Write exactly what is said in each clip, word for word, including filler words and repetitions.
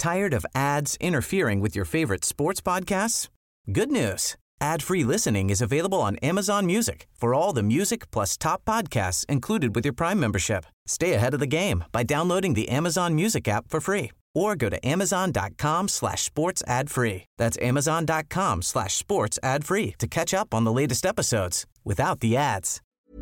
Tired of ads interfering with your favorite sports podcasts? Good news. Ad-free listening is available on Amazon Music for all the music plus top podcasts included with your Prime membership. Stay ahead of the game by downloading the Amazon Music app for free or go to amazon.com slash sports ad free. That's amazon.com slash sports ad free to catch up on the latest episodes without the ads.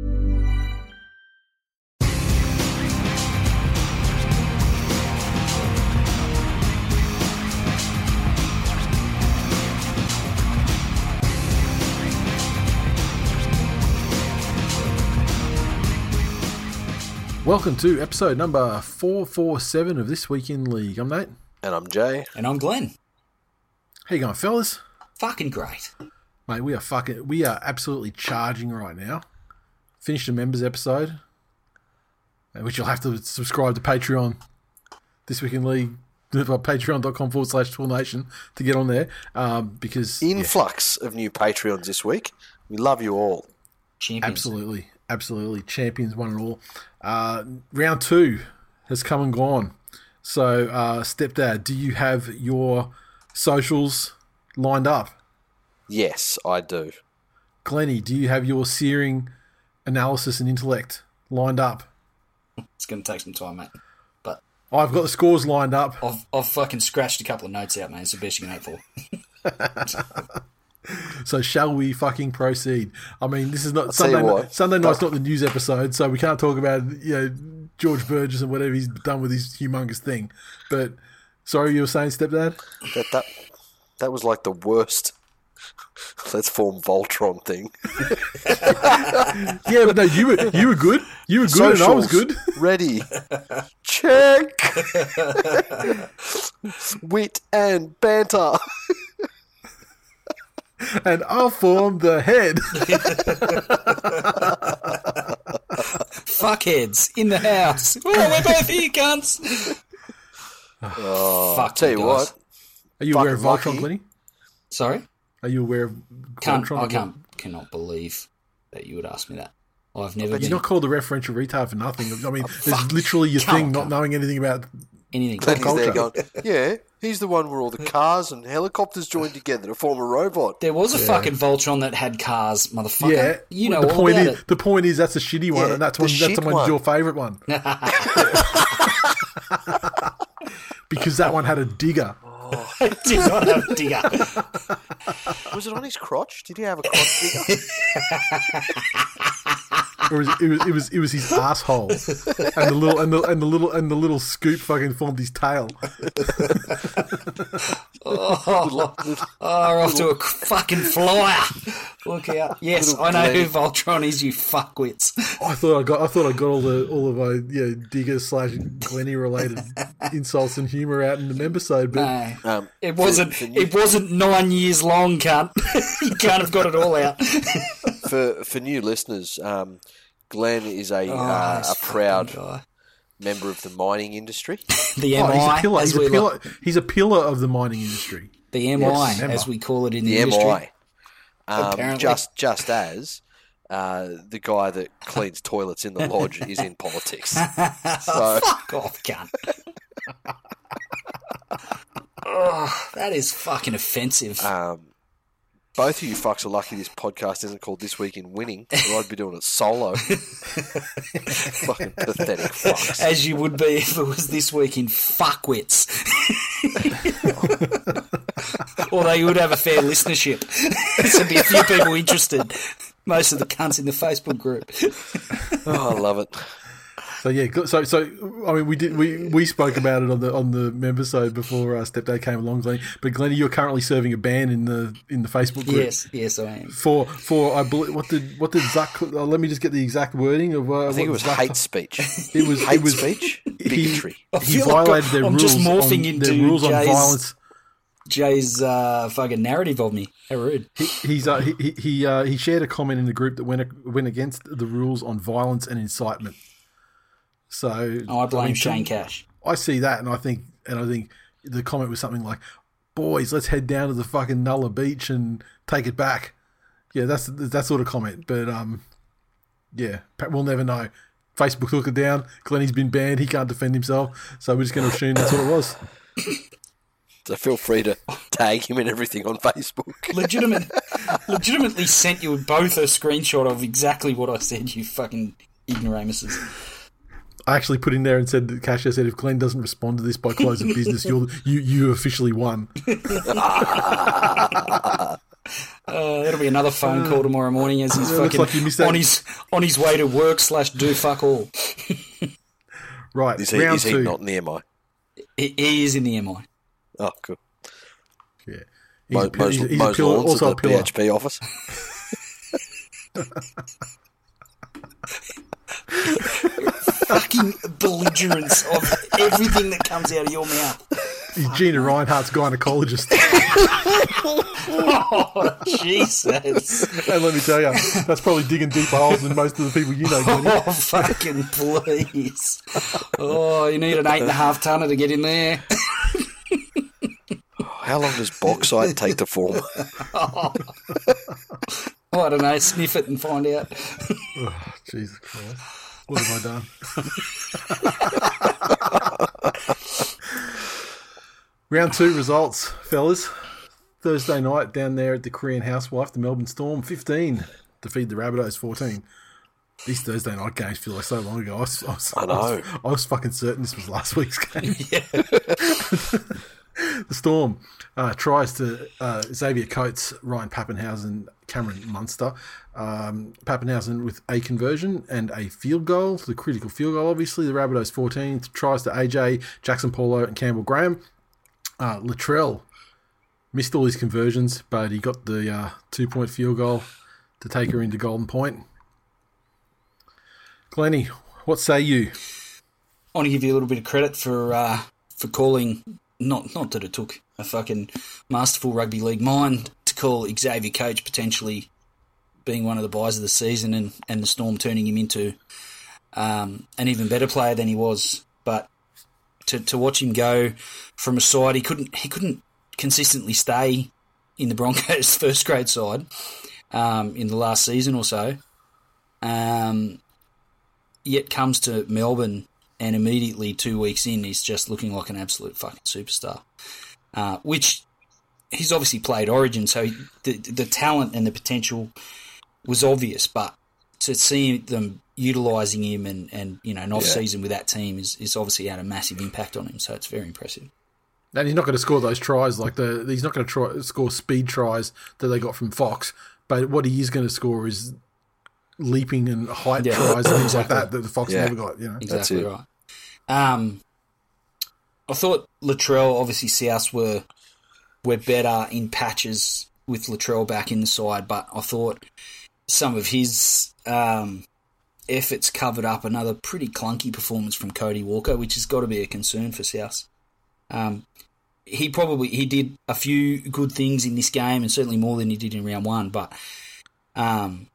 Welcome to episode number four forty-seven of This Week in League. I'm Nate. And I'm Jay. And I'm Glenn. How you going, fellas? Fucking great. Mate, we are fucking, we are absolutely charging right now. Finished a members episode, which you'll have to subscribe to Patreon. This Week in League, patreon.com forward slash Tool Nation to get on there. Um, because Influx yeah. of new Patreons this week. We love you all. Champions. Absolutely. Absolutely. Champions, one and all. Uh, round two has come and gone. So, uh, Stepdad, do you have your socials lined up? Yes, I do. Glennie, do you have your searing analysis and intellect lined up? It's going to take some time, mate. But I've got the scores lined up. I've, I've fucking scratched a couple of notes out, mate. It's the best you can hope for. So shall we fucking proceed? I mean, this is not I'll Sunday. Night, Sunday night's not the news episode, so we can't talk about you know George Burgess and whatever he's done with his humongous thing. But sorry, you were saying, Stepdad? That that that was like the worst. Let's form Voltron thing. Yeah, but no, you were you were good. You were good, Socials, and I was good. Ready? Check. Wit and banter. And I'll form the head. Fuckheads in the house. Oh, we're both here, cunts. Oh, Fuck tell you guys. what. Are you aware of lucky. Voltron, Glennie? Sorry? Are you aware of Can't, Voltron? I can't, cannot believe that you would ask me that. I've never But been... you're not called a referential retard for nothing. I mean, Oh, there's fuck. literally your Come thing on, not come knowing anything about anything. Then he's culture. there going, yeah, he's the one where all the cars and helicopters join together to form a robot. There was a Yeah. fucking Voltron that had cars, motherfucker. Yeah, You know the all point about is, it. The point is that's a shitty one, Yeah, and that's the one. That's shit the one's one. your favourite one because that one had a digger. I did not have a digger. Was it on his crotch? Did he have a crotch digger? Or was it, it was it was it was his asshole, and the little and the and the little and the little scoop fucking formed his tail. Oh, oh, we're off to a fucking flyer. Look out! Yes, Little I know Glennie. who Voltron is. You fuckwits. I thought I got I thought I got all the all of my yeah digger slash Glennie related insults and humour out in the membersode, but No, Um, it wasn't. For, for, new, It wasn't nine years long, cunt. You can't have got it all out. for, for new listeners, um, Glenn is a, Oh, uh, this a proud fucking guy. member of the mining industry. The oh, M I, he's a pillar. as He's we a pillar. like, He's a pillar of the mining industry. the M I, Yes, member. as we call it in the, The industry. M I. Um, Apparently. just just as uh, the guy that cleans toilets in the lodge is in politics. So Fuck off, cunt. Oh, that is fucking offensive. um, both of you fucks are lucky this podcast isn't called This Week in Winning, or I'd be doing it solo. Fucking pathetic fucks. As you would be if it was This Week in Fuckwits. Although you would have a fair listenership. There'd be a few people interested. Most of the cunts in the Facebook group. Oh, I love it. So yeah, so so I mean, we did we, we spoke about it on the on the membersode before uh, Stepdad came along, Glenn. But Glennie, you're currently serving a ban in the in the Facebook group. Yes, yes, I am. For for I believe what did what did Zuck? Uh, let me just get the exact wording of. Uh, I think it what was Zuck- hate speech. It was hate it was speach. he- Bigotry. I He feel like violated their I'm rules. just morphing on, into their rules on Jay's- violence. Jay's uh, fucking narrative of me. How rude. He, he's uh, he he he, uh, he shared a comment in the group that went went against the rules on violence and incitement. So Oh, I blame mean, Shane Cash. I see that, and I think, and I think the comment was something like, "Boys, let's head down to the fucking Nulla Beach and take it back." Yeah, that's that sort of comment. But um, yeah, we'll never know. Facebook took it down. Glennie's been banned. He can't defend himself, so we're just going to assume that's what it was. So feel free to tag him and everything on Facebook. Legitimate, legitimately sent you both a screenshot of exactly what I said, you fucking ignoramuses. I actually put in there and said, Casher said, if Glenn doesn't respond to this by close of business, you'll, you you officially won. Uh, that'll be another phone call tomorrow morning as he's Yeah, looks fucking like you missed that. on his on his way to work slash do fuck all. Right, Is he, round is he two. not in the M I? He, he is in the M I. Oh, cool. Yeah. He's Mo- a, pill- Mo's, he's, he's Mo's a pillar, Lawns also at a the pillar. P H P office. Fucking belligerence of everything that comes out of your mouth. He's Gina Reinhardt's gynecologist. Oh, Jesus. And let me tell you, that's probably digging deeper holes than most of the people you know, Glenny. Oh, fucking please. Oh, you need an eight and a half tonner to get in there. How long does bauxite take to form? Oh, I don't know. Sniff it and find out. Oh, Jesus Christ. What have I done? Round two results, fellas. Thursday night down there at the Korean Housewife, the Melbourne Storm, fifteen. Defeat the Rabbitohs, fourteen. These Thursday night games feel like so long ago. I was, I was, I know. I was, I was fucking certain this was last week's game. Yeah. The Storm uh, tries to uh, Xavier Coates, Ryan Pappenhausen, Cameron Munster. Um, Pappenhausen with a conversion and a field goal, the critical field goal, obviously. The Rabbitohs fourteen tries to A J, Jackson Paulo, and Campbell Graham. Uh, Latrell missed all his conversions, but he got the uh, two-point field goal to take her into Golden Point. Glenny, what say you? I want to give you a little bit of credit for uh, for calling, not not that it took a fucking masterful rugby league mind to call Xavier Coates potentially being one of the buys of the season and, and the Storm turning him into um, an even better player than he was. But to to watch him go from a side, he couldn't he couldn't consistently stay in the Broncos' first grade side um, in the last season or so. Um, yet comes to Melbourne and immediately two weeks in, he's just looking like an absolute fucking superstar. Uh, which he's obviously played Origin, so he, the the talent and the potential was obvious, but to see them utilising him and, and you know an off season with that team is, is obviously had a massive impact on him. So it's very impressive. And he's not going to score those tries like the he's not going to try score speed tries that they got from Fox. But what he is going to score is leaping and height Yeah, tries and things exactly. like that that the Fox Yeah. never got. You know, Exactly it. right. Um, I thought Latrell, obviously South were were better in patches with Latrell back in the side, but I thought some of his um, efforts covered up another pretty clunky performance from Cody Walker, which has got to be a concern for South. Um, he probably he did a few good things in this game, and certainly more than he did in round one. But um,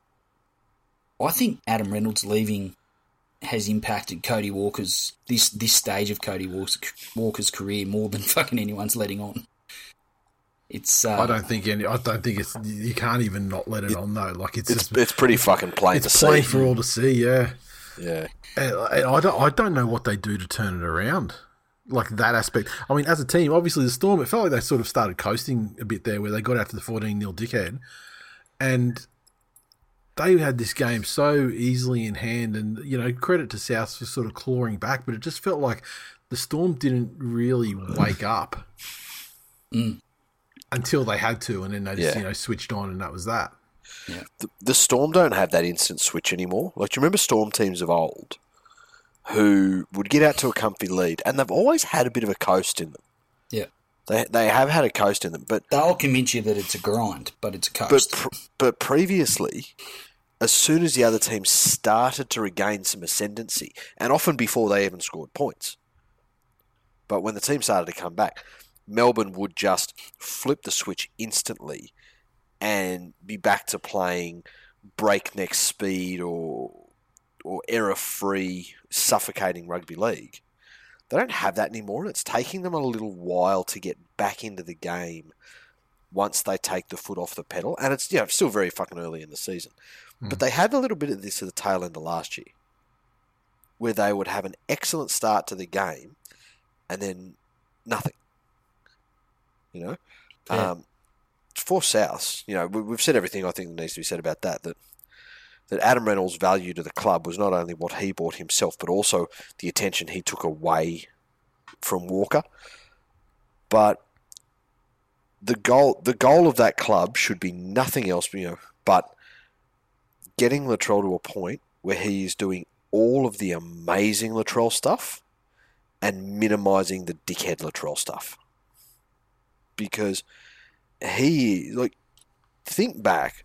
I think Adam Reynolds leaving has impacted Cody Walker's this this stage of Cody Walker's, Walker's career more than fucking anyone's letting on. It's uh, I don't think any. I don't think it's. You can't even not let it on though. Like it's It's just, it's pretty fucking plain it's to plain see. for all to see. Yeah. Yeah. And I I don't, I don't know what they do to turn it around. Like that aspect. I mean, as a team, obviously the Storm, it felt like they sort of started coasting a bit there where they got after the fourteen nil dickhead. And they had this game so easily in hand. And, you know, credit to South for sort of clawing back, but it just felt like the Storm didn't really wake up Mm. until they had to. And then they just, Yeah. you know, switched on and that was that. The, the Storm don't have that instant switch anymore. Like, do you remember Storm teams of old who would get out to a comfy lead, and they've always had a bit of a coast in them. Yeah. They they have had a coast in them, but They'll convince you that it's a grind, but it's a but coast. pr- but previously, as soon as the other team started to regain some ascendancy, and often before they even scored points, but when the team started to come back, Melbourne would just flip the switch instantly and be back to playing breakneck speed or or error-free, suffocating rugby league. They don't have that anymore, and it's taking them a little while to get back into the game once they take the foot off the pedal. And it's, you know, still very fucking early in the season. Mm. But they had a little bit of this at the tail end of last year, where they would have an excellent start to the game and then nothing. You know, Yeah. um, for Souths, you know, we, we've said everything I think that needs to be said about that. That that Adam Reynolds' value to the club was not only what he bought himself, but also the attention he took away from Walker. But the goal, the goal of that club should be nothing else, you know, but getting Latrell to a point where he is doing all of the amazing Latrell stuff and minimising the dickhead Latrell stuff. Because he, like, think back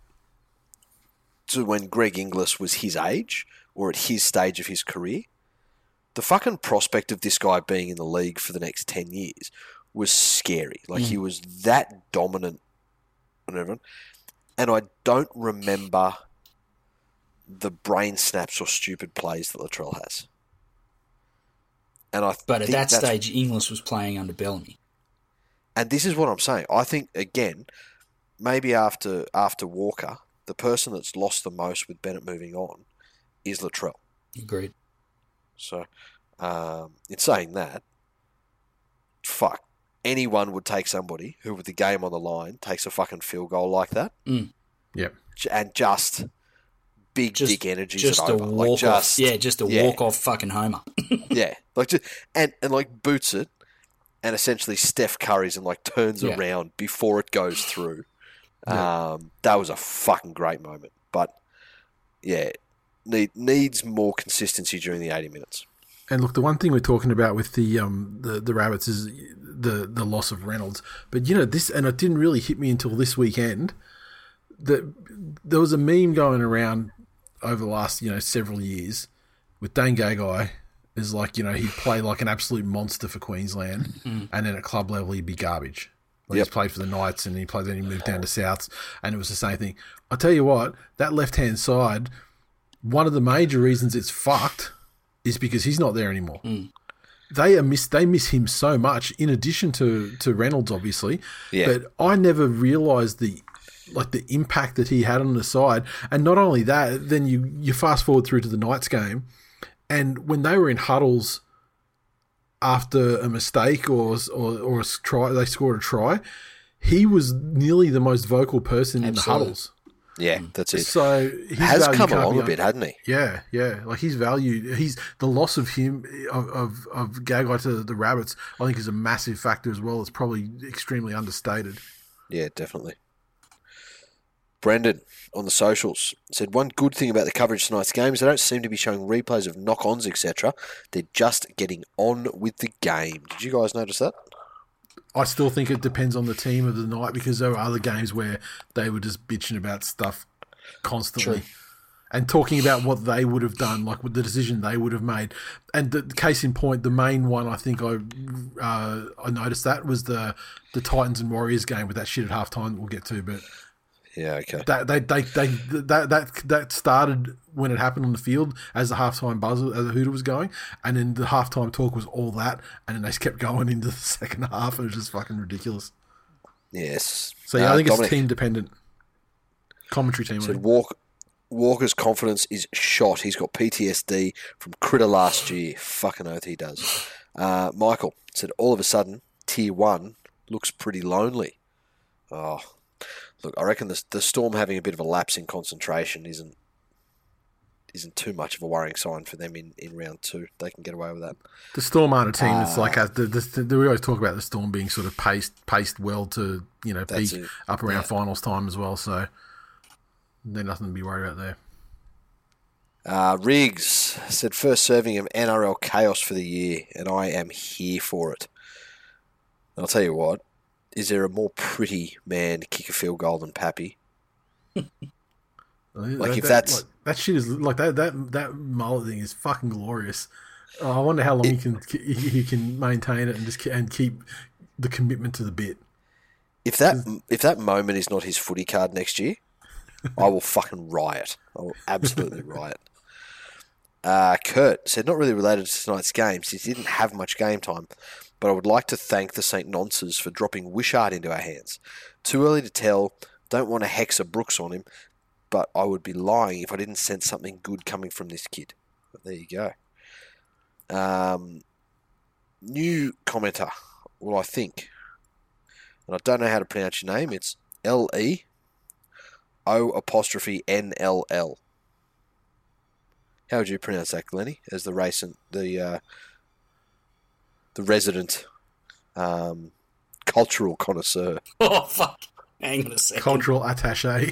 to when Greg Inglis was his age or at his stage of his career. The fucking prospect of this guy being in the league for the next ten years was scary. Like, Mm. he was that dominant and everything. And I don't remember the brain snaps or stupid plays that Latrell has. And I But at think that that's- stage, Inglis was playing under Bellamy. And this is what I'm saying. I think, again, maybe after after Walker, the person that's lost the most with Bennett moving on is Latrell. Agreed. So, um, in saying that, fuck, anyone would take somebody who, with the game on the line, takes a fucking field goal like that. Mm. Yep. J- And just big Just- dick energies Just it a over. walk Like just, off. Yeah, just a yeah. walk off fucking homer. yeah. Like just, and, and like boots it, and essentially Steph Curry's and like turns Yeah. around before it goes through. Yeah. Um, that was a fucking great moment. But yeah, need, needs more consistency during the eighty minutes. And look, the one thing we're talking about with the um the, the Rabbits is the the loss of Reynolds. But you know this, and it didn't really hit me until this weekend. That there was a meme going around over the last you know several years with Dane Gagai is like you know he'd play like an absolute monster for Queensland, and then at club level he'd be garbage. Like Yep. He's played for the Knights and he played then he moved down to Souths, and it was the same thing. I tell you what, that left hand side, one of the major reasons it's fucked is because he's not there anymore. They are miss they miss him so much. In addition to, to Reynolds, obviously, Yeah. but I never realised the like the impact that he had on the side. And not only that, then you you fast forward through to the Knights game, and when they were in huddles after a mistake or or or a try, they scored a try. He was nearly the most vocal person in the Absolutely. huddles. Yeah, that's it. So his Has value come can't along be a bit, un- hasn't he? Yeah, yeah. Like his value, he's the loss of him of of, of Gagai to the Rabbits. I think is a massive factor as well. It's probably extremely understated. Yeah, definitely. Brendan on the socials said one good thing about the coverage tonight's game is they don't seem to be showing replays of knock-ons, et cetera. They're just getting on with the game. Did you guys notice that? I still think it depends on the team of the night because there were other games where they were just bitching about stuff constantly. True. And talking about what they would have done, like with the decision they would have made. And the case in point, the main one I think I uh, I noticed that was the the Titans and Warriors game with that shit at halftime that we'll get to. But Yeah, okay. that they, they, they, that that that started when it happened on the field as the halftime buzzer, as the hooter was going, and then the halftime talk was all that, and then they just kept going into the second half. It was just fucking ridiculous. Yes. So yeah, Uh, I think Dominic it's team dependent. Commentary team. I said think. Walk, Walker's confidence is shot. He's got P T S D from Critter last year. Fucking oath he does. Uh, Michael said all of a sudden, tier one looks pretty lonely. Oh, look, I reckon the, the Storm having a bit of a lapse in concentration isn't isn't too much of a worrying sign for them in, in round two. They can get away with that. The Storm aren't a team that's like has the, the, the, we always talk about the Storm being sort of paced paced well to you know That's peak it. up around Yeah. finals time as well. So they're nothing to be worried about there. Uh, Riggs said first serving of N R L chaos for the year, and I am here for it. And I'll tell you what, is there a more pretty man to kick a field goal than Pappy? Like if that, that's- like, that shit is like that that that mullet thing is fucking glorious. Oh, I wonder how long he can he, he can maintain it and just ke- and keep the commitment to the bit. If that if that moment is not his footy card next year, I will fucking riot. I will absolutely riot. Uh, Kurt said, not really related to tonight's game since he didn't have much game time, but I would like to thank the Saint Nonces for dropping Wishart into our hands. Too early to tell, don't want to hex a Brooks on him, but I would be lying if I didn't sense something good coming from this kid. But there you go. Um, new commenter, well, I think. and I don't know how to pronounce your name. It's L E O apostrophe N L L. How would you pronounce that, Glennie? As the race and the uh, the resident um, cultural connoisseur. Oh fuck! Hang on a second. Cultural attaché.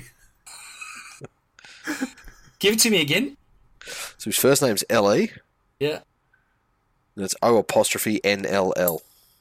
Give it to me again. So his first name's L E, Yeah. and it's O apostrophe N L L.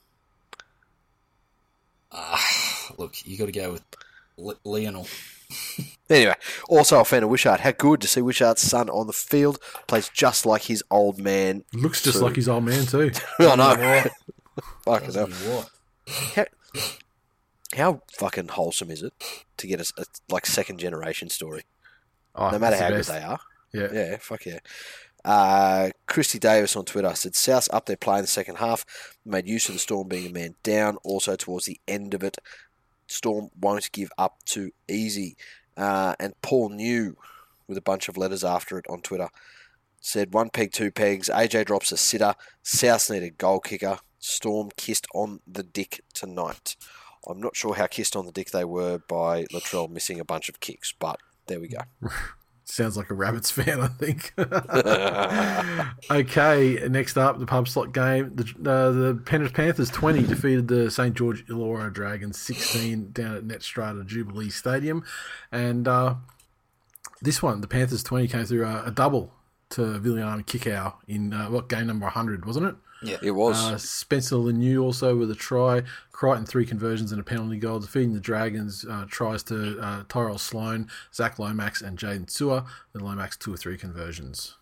Ah, look, you got to go with Le- Lionel. Anyway, also a fan of Wishart. How good to see Wishart's son on the field. Plays just like his old man. Looks just too. like his old man too. I know. Fucking hell. Doesn't he what? How, how fucking wholesome is it to get a, a like second generation story? Oh, No matter that's how the good best. they are. Yeah. Yeah, fuck yeah. Uh, Christy Davis on Twitter said, South up their play in the second half, made use of the Storm being a man down. Also, towards the end of it, Storm won't give up too easy. Uh, and Paul New, with a bunch of letters after it on Twitter, said, one peg, two pegs, A J drops a sitter, South need a goal kicker, Storm kissed on the dick tonight. I'm not sure how kissed on the dick they were by Latrell missing a bunch of kicks, but there we go. Sounds like a Rabbits fan, I think. Okay, next up, the pub slot game. The, uh, the Penrith Panthers twenty defeated the Saint George Illawarra Dragons sixteen down at Netstrata Jubilee Stadium. And uh, this one, the Panthers twenty, came through a, a double to Viliame Kikau in, uh, what, game number one hundred, wasn't it? Yeah. It was. Uh, Spencer Lemieux also with a try. Crichton three conversions and a penalty goal. Defeating the Dragons uh, tries to uh, Tyrell Sloan, Zach Lomax and Jaden Sewer. And Lomax two or three conversions.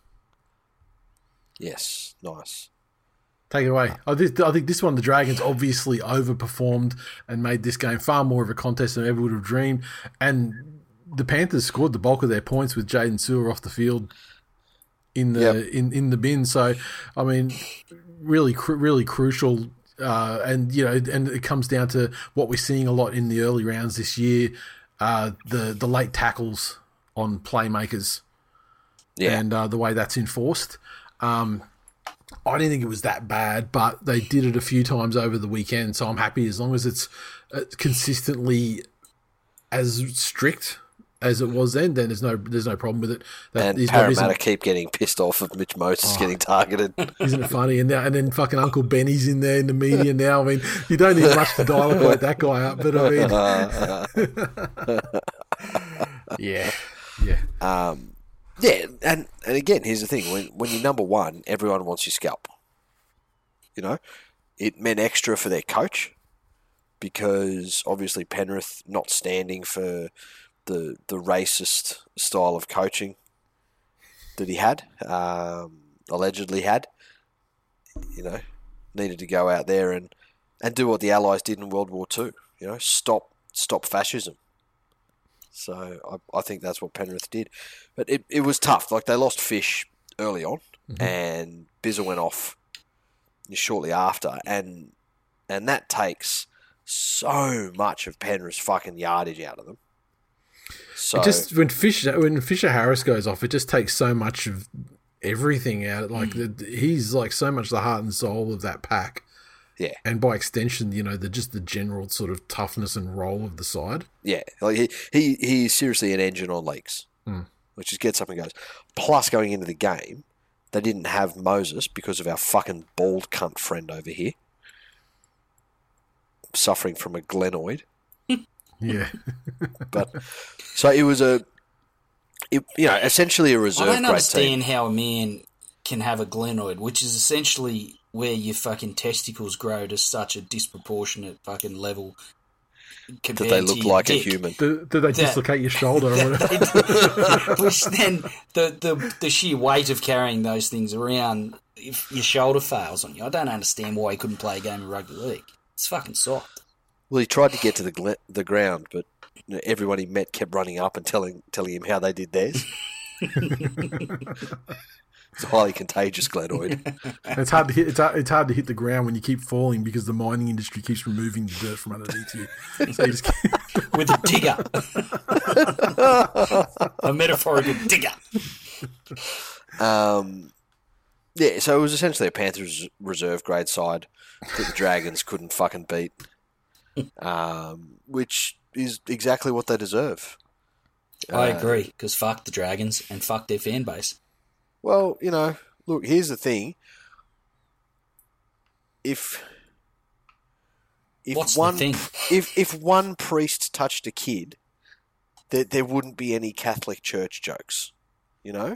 Yes, nice. Take it away. I think, I think this one, the Dragons obviously overperformed and made this game far more of a contest than I ever would have dreamed. And the Panthers scored the bulk of their points with Jaden Sewer off the field in the Yep. in, in the bin. So, I mean, really, cru- really crucial. Uh, and, you know, and it comes down to what we're seeing a lot in the early rounds this year, uh, the, the late tackles on playmakers Yeah. and uh, the way that's enforced. Um, I didn't think it was that bad, but they did it a few times over the weekend, so I'm happy as long as it's uh, consistently as strict as it was then. Then there's no there's no problem with it. That And is- Parramatta isn't, keep getting pissed off of Mitch Moses getting targeted. isn't it funny? And now, and then fucking Uncle Benny's in there in the media now. I mean, you don't need much to dilate that guy up, but I mean, yeah, yeah. Um, yeah, and, and again, here's the thing. When when you're number one, everyone wants your scalp. You know? It meant extra for their coach because obviously Penrith not standing for the the racist style of coaching that he had, um, allegedly had, you know, needed to go out there and, and do what the Allies did in World War Two, you know, stop stop fascism. So I, I think that's what Penrith did. But it, it was tough. Like, they lost Fish early on, mm-hmm. and Bizzle went off shortly after, and and that takes so much of Penrith's fucking yardage out of them. So It just when Fisher when Fisher Harris goes off, it just takes so much of everything out. Like mm. the, he's like so much the heart and soul of that pack. Yeah, and by extension, you know, the just the general sort of toughness and role of the side. Yeah, like he he he's seriously an engine on legs, mm. which just gets up and goes. Plus, going into the game, they didn't have Moses because of our fucking bald cunt friend over here, suffering from a glenoid. Yeah, but so it was a, it, you know, essentially a reserve. I don't grade understand team. how a man can have a glenoid, which is essentially where your fucking testicles grow to such a disproportionate fucking level that they look like dick. a human. Do, do they that, dislocate your shoulder? That, it, which then the, the the sheer weight of carrying those things around, if your shoulder fails on you, I don't understand why he couldn't play a game of rugby league. It's fucking soft. Well, he tried to get to the gl- the ground, but you know, everyone he met kept running up and telling telling him how they did theirs. It's a highly contagious glenoid. It's hard to hit. It's hard, it's hard to hit the ground when you keep falling because the mining industry keeps removing the dirt from underneath you. So you just keep... with a digger, a metaphorical digger. Um, yeah. So it was essentially a Panthers reserve grade side that the Dragons couldn't fucking beat. um, which is exactly what they deserve. I Uh, agree, because fuck the Dragons and fuck their fan base. Well, you know, look, here's the thing. If if What's one the thing? if if one priest touched a kid, there there wouldn't be any Catholic Church jokes, you know?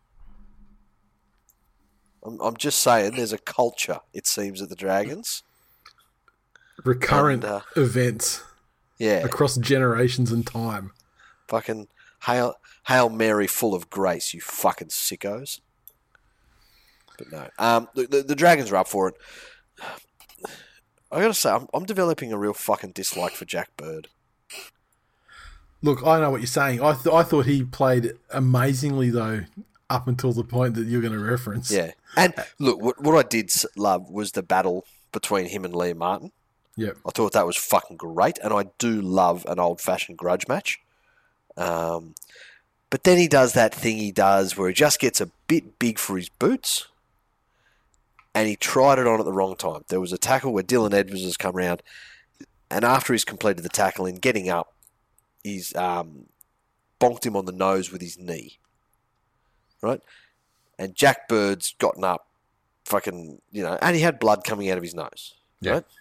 I'm I'm just saying there's a culture, it seems, at the Dragons. Recurrent And, uh, events Yeah. across generations and time. Fucking Hail, Hail Mary full of grace, you fucking sickos. But no. Um, the, the, the Dragons are up for it. I gotta say, I'm, I'm developing a real fucking dislike for Jack Bird. Look, I know what you're saying. I th- I thought he played amazingly, though, up until the point that you're going to reference. Yeah. And look, what, what I did s- love was the battle between him and Liam Martin. Yep. I thought that was fucking great, and I do love an old-fashioned grudge match. Um, but then he does that thing he does where he just gets a bit big for his boots, and he tried it on at the wrong time. There was a tackle where Dylan Edwards has come round, and after he's completed the tackle and getting up, he's um, bonked him on the nose with his knee. Right? And Jack Bird's gotten up, fucking, you know, and he had blood coming out of his nose. Yeah. Right?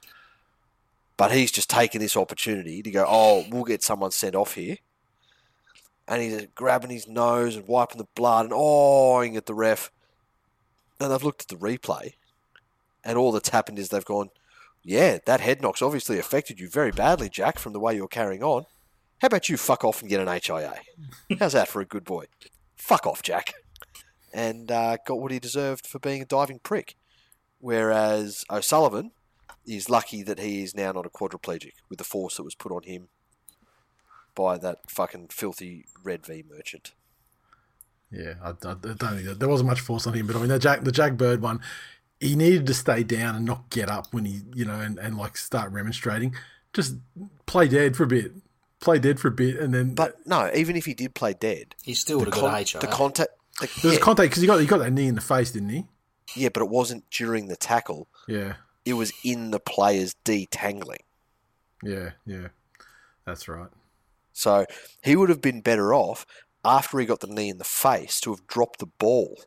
But he's just taken this opportunity to go, oh, we'll get someone sent off here. And he's grabbing his nose and wiping the blood and awing at the ref. And they've looked at the replay, and all that's happened is they've gone, yeah, that head knock's obviously affected you very badly, Jack, from the way you're carrying on. How about you fuck off and get an H I A? How's that for a good boy? Fuck off, Jack. And uh, got what he deserved for being a diving prick. Whereas O'Sullivan is lucky that he is now not a quadriplegic with the force that was put on him by that fucking filthy Red V merchant. Yeah, I, I don't think that, there wasn't much force on him, but I mean the Jack the Jack Bird one, he needed to stay down and not get up when he, you know, and, and like start remonstrating. Just play dead for a bit, play dead for a bit, and then. But no, even if he did play dead, He still would have the, got con- a H I A. the contact. The, there was yeah, contact because he got he got that knee in the face, didn't he? yeah, but it wasn't during the tackle. Yeah, It was in the player's detangling. yeah, yeah. That's right. So he would have been better off after he got the knee in the face to have dropped the ball.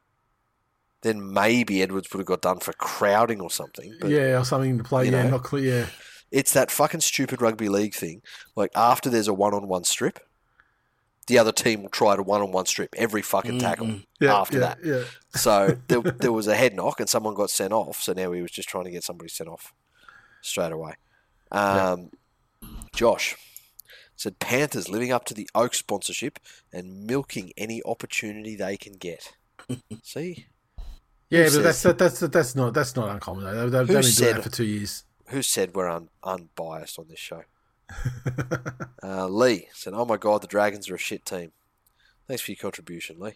Then maybe Edwards would have got done for crowding or something. But yeah, or something to play. you Yeah, know. not clear. Yeah. it's that fucking stupid rugby league thing. Like after there's a one-on-one strip, the other team will try to one-on-one strip every fucking tackle Mm-hmm. Yeah, after yeah, that. yeah. So there, there was a head knock and someone got sent off. So now he was just trying to get somebody sent off straight away. Um, Josh said Panthers living up to the Oak sponsorship and milking any opportunity they can get. See? Yeah, Who but that's says- that, that's that's not that's not uncommon. Though. They've, they've Who only been doing said- that for two years. Who said we're un- unbiased on this show? uh, Lee said, "Oh my God, the Dragons are a shit team." Thanks for your contribution, Lee.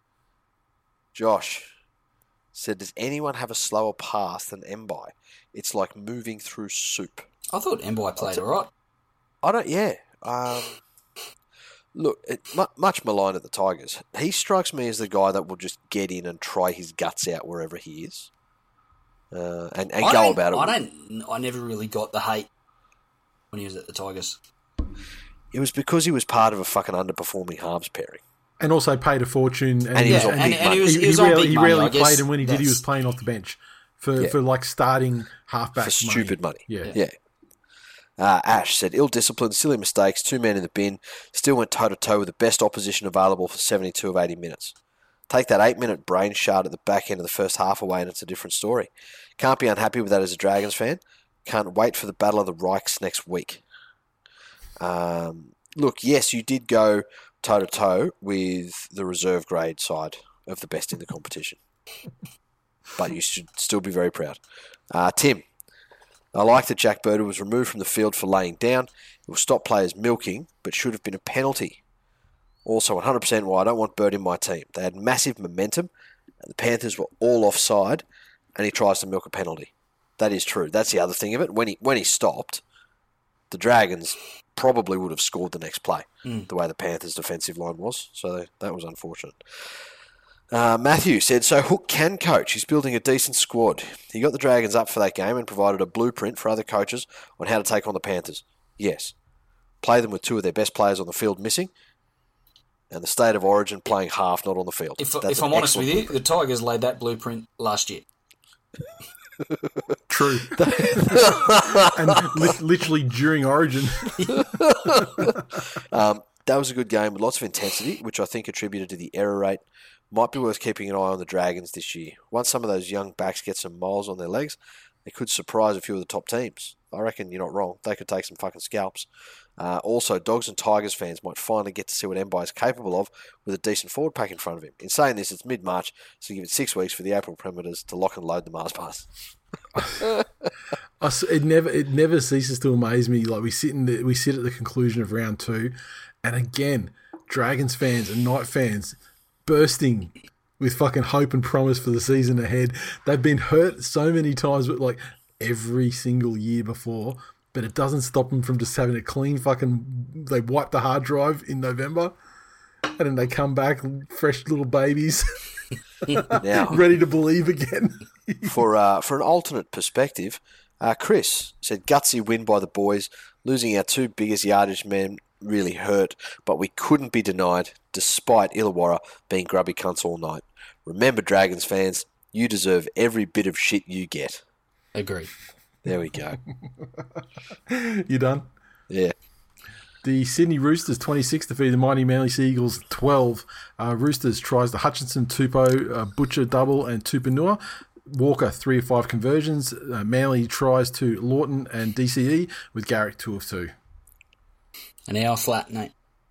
Josh said, "Does anyone have a slower pass than Mbai? It's like moving through soup." I thought Mbai played all right. I don't. Yeah. Um, look, it, mu- much maligned at the Tigers. He strikes me as the guy that will just get in and try his guts out wherever he is, uh, and, and I go don't- about it. I don't. I never really got the hate when he was at the Tigers. It was because he was part of a fucking underperforming halves pairing. And also paid a fortune. And, And he was Yeah, on and, big and he money. was, he, he was he on rarely, big he money, rarely I guess. played, and when he did, he That's- was playing off the bench for, Yeah. for like starting halfback for stupid money. Yeah. Yeah. Uh, Ash said, ill discipline, silly mistakes, two men in the bin, still went toe to toe with the best opposition available for seventy-two of eighty minutes. Take that eight minute brain shard at the back end of the first half away, and it's a different story. Can't be unhappy with that as a Dragons fan. Can't wait for the Battle of the Reichs next week. Um, look, yes, you did go toe to toe with the reserve grade side of the best in the competition, but you should still be very proud. Uh, Tim. I like that Jack Bird was removed from the field for laying down. It will stop players milking, but should have been a penalty. Also, one hundred percent why I don't want Bird in my team. They had massive momentum, and the Panthers were all offside, and he tries to milk a penalty. That is true. That's the other thing of it. When he when he stopped, the Dragons probably would have scored the next play, Mm. the way the Panthers' defensive line was. So that was unfortunate. Uh, Matthew said, so Hook can coach. He's building a decent squad. He got the Dragons up for that game and provided a blueprint for other coaches on how to take on the Panthers. Yes. Play them with two of their best players on the field missing, and the state of origin playing half not on the field. If, if I'm honest with you, blueprint. The Tigers laid that blueprint last year. True. And li- literally during origin. um, that was a good game with lots of intensity, which I think attributed to the error rate. Might be worth keeping an eye on the Dragons this year. Once some of those young backs get some miles on their legs, they could surprise a few of the top teams. I reckon you're not wrong. They could take some fucking scalps. Uh, also, Dogs and Tigers fans might finally get to see what Mbai is capable of with a decent forward pack in front of him. In saying this, it's mid-March, so give it six weeks for the April Predators to lock and load the Mars bars. it never it never ceases to amaze me. Like we sit in the, we sit at the conclusion of round two, and again, Dragons fans and Knight fans bursting with fucking hope and promise for the season ahead. They've been hurt so many times, but like every single year before. But it doesn't stop them from just having a clean fucking... They wipe the hard drive in November, and then they come back, fresh little babies, now, ready to believe again. for uh, for an alternate perspective, uh, Chris said, gutsy win by the boys. Losing our two biggest yardage men really hurt, but we couldn't be denied, despite Illawarra being grubby cunts all night. Remember, Dragons fans, you deserve every bit of shit you get. Agree. There we go. You done? Yeah. The Sydney Roosters twenty-six defeated the mighty Manly Sea Eagles twelve. Uh, Roosters tries the Hutchinson, Tupou, uh, Butcher double and Tupanua. Walker three of five conversions. Uh, Manly tries to Lawton and D C E with Garrick two of two. An hour flat, mate.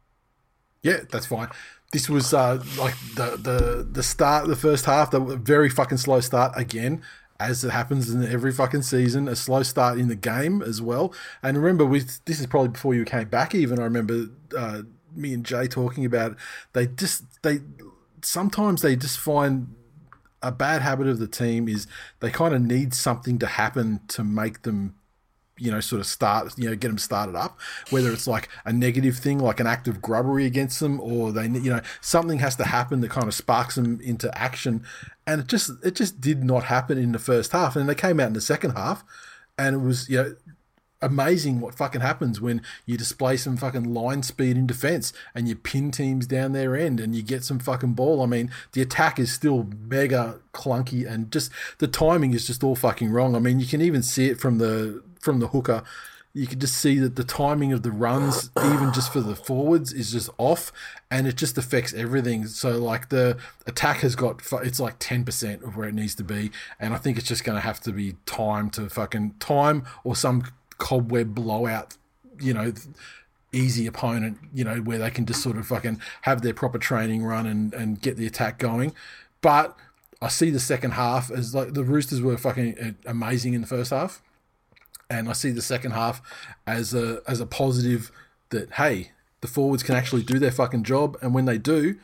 Yeah, that's fine. This was uh, like the, the the start of the first half. The very fucking slow start again. As it happens in every fucking season, a slow start in the game as well. And remember, with this is probably before you came back even, I remember uh, me and Jay talking about it. They just, they, sometimes they just find a bad habit of the team is they kind of need something to happen to make them, you know, sort of start, you know, get them started up, whether it's like a negative thing, like an act of grubbery against them, or they, you know, something has to happen that kind of sparks them into action. And it just, it just did not happen in the first half. And they came out in the second half and it was, you know, amazing what fucking happens when you display some fucking line speed in defense and you pin teams down their end and you get some fucking ball. I mean, the attack is still mega clunky and just the timing is just all fucking wrong. I mean, you can even see it from the, from the hooker. You can just see that the timing of the runs, even just for the forwards, is just off, and it just affects everything. So, like, the attack has got, it's like ten percent of where it needs to be, and I think it's just going to have to be time to fucking, time or some cobweb blowout, you know, easy opponent, you know, where they can just sort of fucking have their proper training run and, and get the attack going. But I see the second half as, like, the Roosters were fucking amazing in the first half. And I see the second half as a as a positive that, hey, the forwards can actually do their fucking job. And when they do,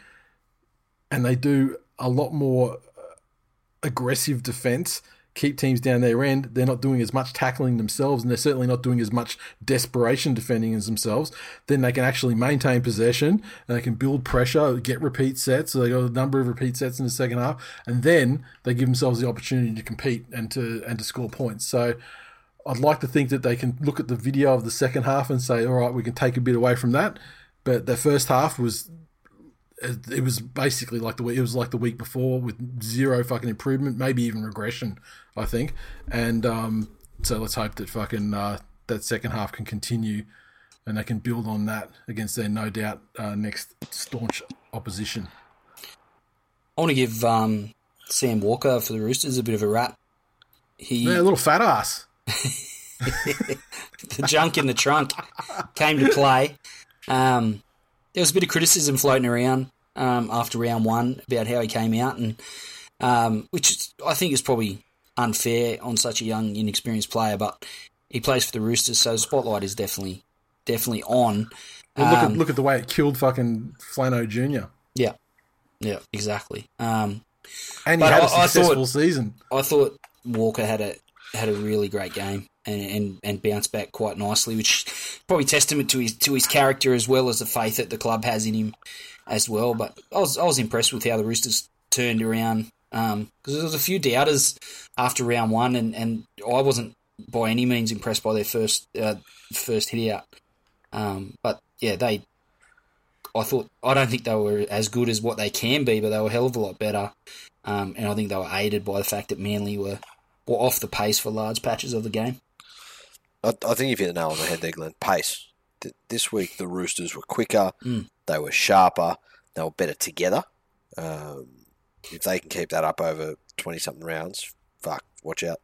and they do a lot more aggressive defense, keep teams down their end, they're not doing as much tackling themselves, and they're certainly not doing as much desperation defending as themselves, then they can actually maintain possession, and they can build pressure, get repeat sets. So they got a number of repeat sets in the second half, and then they give themselves the opportunity to compete and to and to score points. So I'd like to think that they can look at the video of the second half and say, all right, we can take a bit away from that. But the first half was, it was basically like the week, it was like the week before with zero fucking improvement, maybe even regression, I think. And um, so let's hope that fucking uh, that second half can continue and they can build on that against their no doubt uh, next staunch opposition. I want to give um, Sam Walker for the Roosters a bit of a rap. He yeah, a little fat ass. The junk in the trunk came to play. Um, there was a bit of criticism floating around um, after round one about how he came out, and um, which I think is probably unfair on such a young, inexperienced player. But he plays for the Roosters, so the spotlight is definitely, definitely on. Well, look um, at look at the way it killed fucking Flano Junior Yeah, yeah, exactly. Um, and he had I, a successful I thought, season. I thought Walker had a had a really great game and, and, and bounced back quite nicely, which is probably testament to his to his character as well as the faith that the club has in him as well. But I was I was impressed with how the Roosters turned around. Because um, there was a few doubters after round one, and, and I wasn't by any means impressed by their first uh, first hit out. Um, but yeah, they. I thought I don't think they were as good as what they can be, but they were a hell of a lot better. Um, and I think they were aided by the fact that Manly were, were off the pace for large patches of the game. I, I think you've hit the nail on the head there, Glenn. Pace. Th- This week the Roosters were quicker, Mm. they were sharper, they were better together. Um, if they can keep that up over twenty-something rounds, fuck, watch out.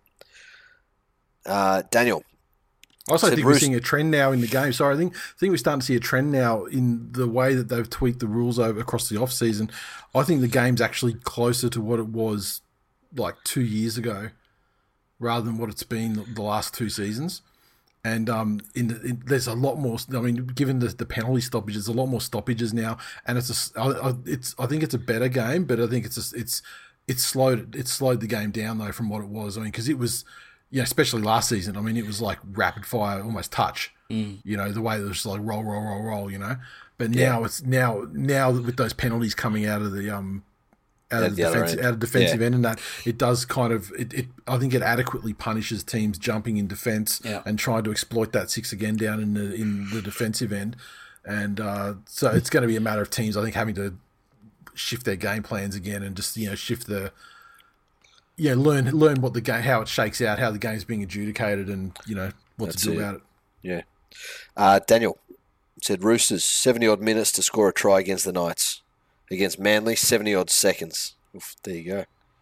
Uh, Daniel. I also Said think Roos- we're seeing a trend now in the game. Sorry, I think I think we're starting to see a trend now in the way that they've tweaked the rules over across the off season. I think the game's actually closer to what it was like two years ago, rather than what it's been the last two seasons. And um, in, in there's a lot more. I mean, given the, the penalty stoppages, there's a lot more stoppages now, and it's a, I, I, it's I think it's a better game, but I think it's a, it's it's slowed it's slowed the game down though from what it was. I mean, because it was. Yeah, especially last season. I mean, it was like rapid fire, almost touch. Mm. You know, the way it was just like roll, roll, roll, roll. You know, but Yeah. now it's now now with those penalties coming out of the um out At of the the other defensive, end. out of defensive Yeah. end, and that it does kind of it, it. I think it adequately punishes teams jumping in defence Yeah. and trying to exploit that six again down in the in the defensive end, and uh, so it's going to be a matter of teams. I think having to shift their game plans again and just you know shift the. Yeah, learn learn what the game, how it shakes out, how the game's being adjudicated, and you know what That's to do it. about it. Yeah. Uh, Daniel said Roosters, seventy-odd minutes to score a try against the Knights. Against Manly, seventy-odd seconds. Oof, there you go.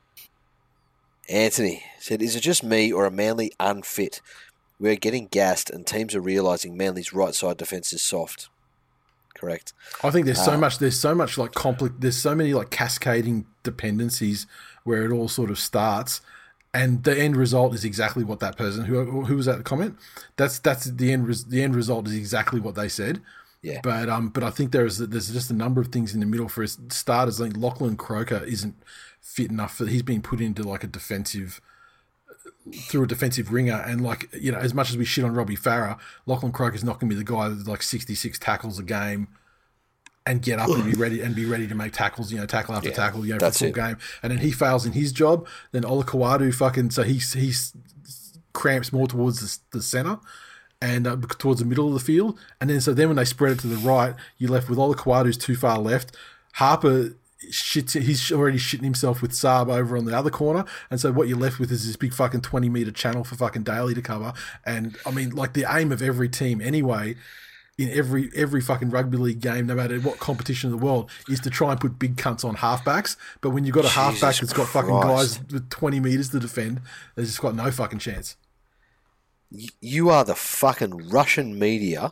Anthony said, is it just me or are Manly unfit? We're getting gassed and teams are realising Manly's right side defence is soft. Correct. I think there's so Uh, much. There's so much like compli- There's so many like cascading dependencies where it all sort of starts, and the end result is exactly what that person who who was that comment. That's that's the end. Res- the end result is exactly what they said. Yeah. But um, but I think there's there's just a number of things in the middle for starters. I think Lachlan Croker isn't fit enough for. He's been put into like a defensive. Through a defensive ringer, and like you know, as much as we shit on Robbie Farah, Lachlan Croker's not going to be the guy that's like sixty-six tackles a game and get up and be ready and be ready to make tackles, you know, tackle after Yeah, tackle, you know, for a that's full it. game. And then he fails in his job, then Olakawadu fucking so he he cramps more towards the, the center and uh, towards the middle of the field, and then so then when they spread it to the right, you're left with Olakawadu's too far left. Harper. Shits, he's already shitting himself with Saab over on the other corner, and so what you're left with is this big fucking twenty meter channel for fucking Daly to cover. And I mean, like the aim of every team anyway, in every every fucking rugby league game, no matter what competition in the world, is to try and put big cunts on halfbacks. But when you've got a Jesus halfback that's got fucking Christ. guys with twenty meters to defend, they've just got no fucking chance. Y- You are the fucking Russian media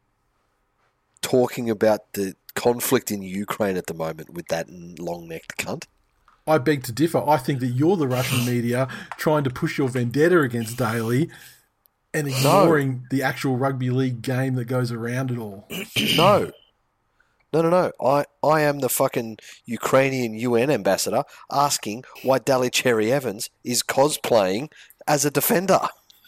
talking about the conflict in Ukraine at the moment with that long-necked cunt. I beg to differ. I think that you're the Russian media trying to push your vendetta against Daly and ignoring the actual rugby league game that goes around it all. No. No, no, no. I, I am the fucking Ukrainian U N ambassador asking why Daly Cherry Evans is cosplaying as a defender.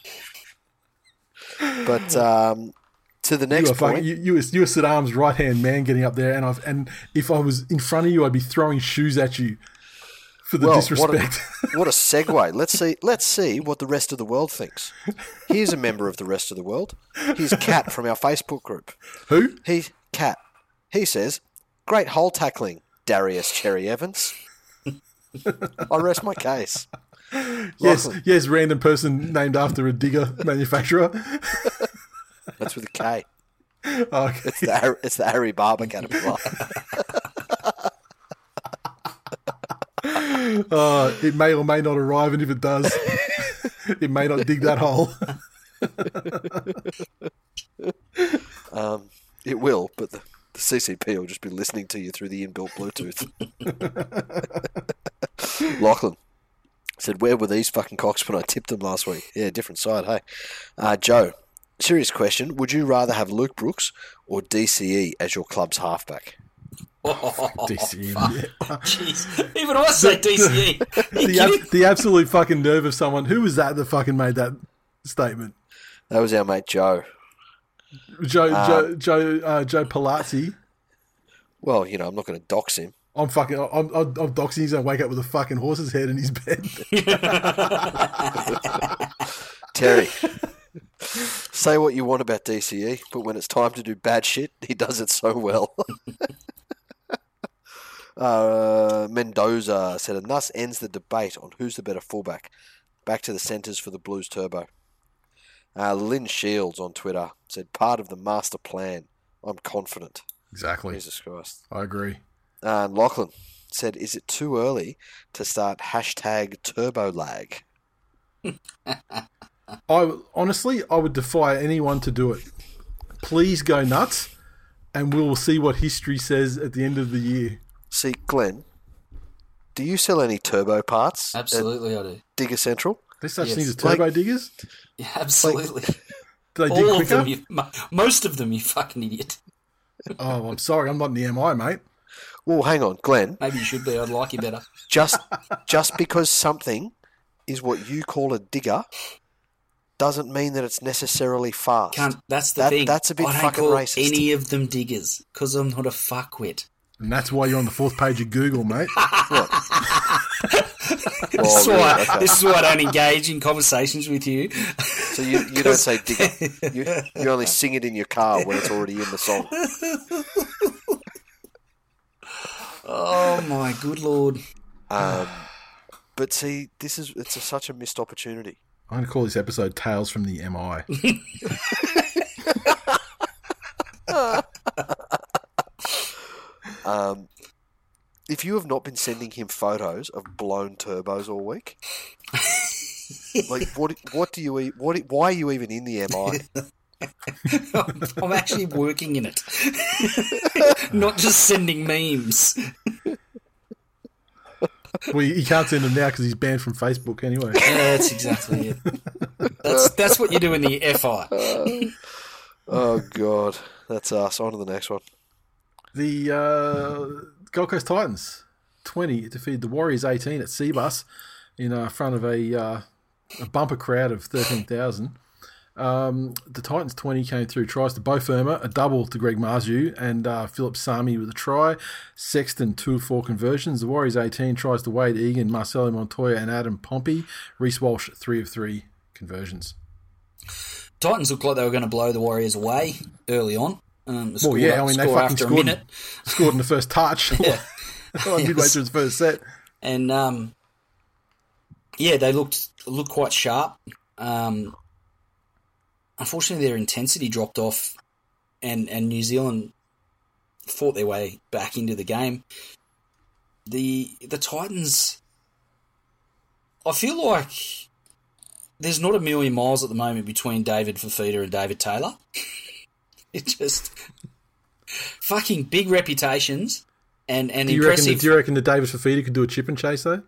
But um, to the next you, are point... fucking, you, you, were, you were Saddam's right-hand man getting up there, and I've and if I was in front of you, I'd be throwing shoes at you for the Well, disrespect. What a, what a segue. Let's see Let's see what the rest of the world thinks. Here's a member of the rest of the world. Here's Kat from our Facebook group. Who? He, Kat. He says, great hole tackling, Darius Cherry Evans. I rest my case. Yes, Lachlan. yes, random person named after a digger manufacturer. That's with a K. Oh, okay. It's the, Har- it's the Harry Barber caterpillar. Uh, it may or may not arrive, and if it does, it may not dig that hole. Um, it will, but the, the C C P will just be listening to you through the inbuilt Bluetooth. Lachlan said, where were these fucking cocks when I tipped them last week? Yeah, different side, hey. Uh, Joe, serious question. Would you rather have Luke Brooks or D C E as your club's halfback? D C E. fuck. Yeah. Jeez. Even I say D C E. The, ab- the absolute fucking nerve of someone. Who was that that fucking made that statement? That was our mate Joe. Joe Uh, Joe Joe uh, Joe Palazzi. Well, you know, I'm not going to dox him. I'm fucking. I'm, I'm, I'm doxing. He's gonna wake up with a fucking horse's head in his bed. Terry, say what you want about D C E, but when it's time to do bad shit, he does it so well. uh, Mendoza said, and thus ends the debate on who's the better fullback. Back to the centres for the Blues Turbo. Uh, Lynn Shields on Twitter said, part of the master plan. I'm confident. Exactly. Jesus Christ. I agree. Uh, and Lachlan said, is it too early to start hashtag turbo lag? I honestly, I would defy anyone to do it. Please go nuts, and we'll see what history says at the end of the year. See, Glenn, do you sell any turbo parts? Absolutely, I do. Digger Central? There's such Yes. things as turbo Like- diggers? Yeah, absolutely. Do they dig All of quicker? them, you, mo- most of them, you fucking idiot. Oh, I'm sorry, I'm not in the M I, mate. Well, hang on, Glenn. Maybe you should be. I'd like you better. Just just because something is what you call a digger doesn't mean that it's necessarily fast. Can't. That's the That- thing. that's a bit I don't fucking call racist. any of them diggers because I'm not a fuckwit. And that's why you're on the fourth page of Google, mate. What? This Oh, is really? why. Okay. This is why I don't engage in conversations with you. So you, you don't say digger. You, you only sing it in your car when it's already in the song. Oh my good lord! Um, but see, this is it's a, such a missed opportunity. I'm going to call this episode Tales from the M I. Um, if you have not been sending him photos of blown turbos all week, like what? What do you? e- What? Why are you even in the M I? I'm actually working in it, not just sending memes. Well, he can't send them now because he's banned from Facebook anyway. Yeah, that's exactly it. That's that's what you do in the F I. Oh God, that's us. On to the next one. The uh, Gold Coast Titans, twenty, defeated the Warriors eighteen at Seabus in uh, front of a, uh, a bumper crowd of thirteen thousand. Um, the Titans twenty came through tries to Bo Firma, a double to Greg Marzu, and uh, Philip Sami with a try. Sexton, two of four conversions. The Warriors eighteen tries to Wade Egan, Marcelo Montoya, and Adam Pompey. Reece Walsh, three of three conversions. Titans looked like they were going to blow the Warriors away early on. Um, Well, score, yeah, I mean, they score fucking after a scored, minute. scored in the first touch. Yeah. Like midway Yes. through the first set. And um, yeah, they looked looked quite sharp. Um, unfortunately, their intensity dropped off, and, and New Zealand fought their way back into the game. The the Titans, I feel like there's not a million miles at the moment between David Fafita and David Taylor. It just fucking big reputations and, and Do you, reckon impressive. that, do you reckon that David Fafita could do a chip and chase, though?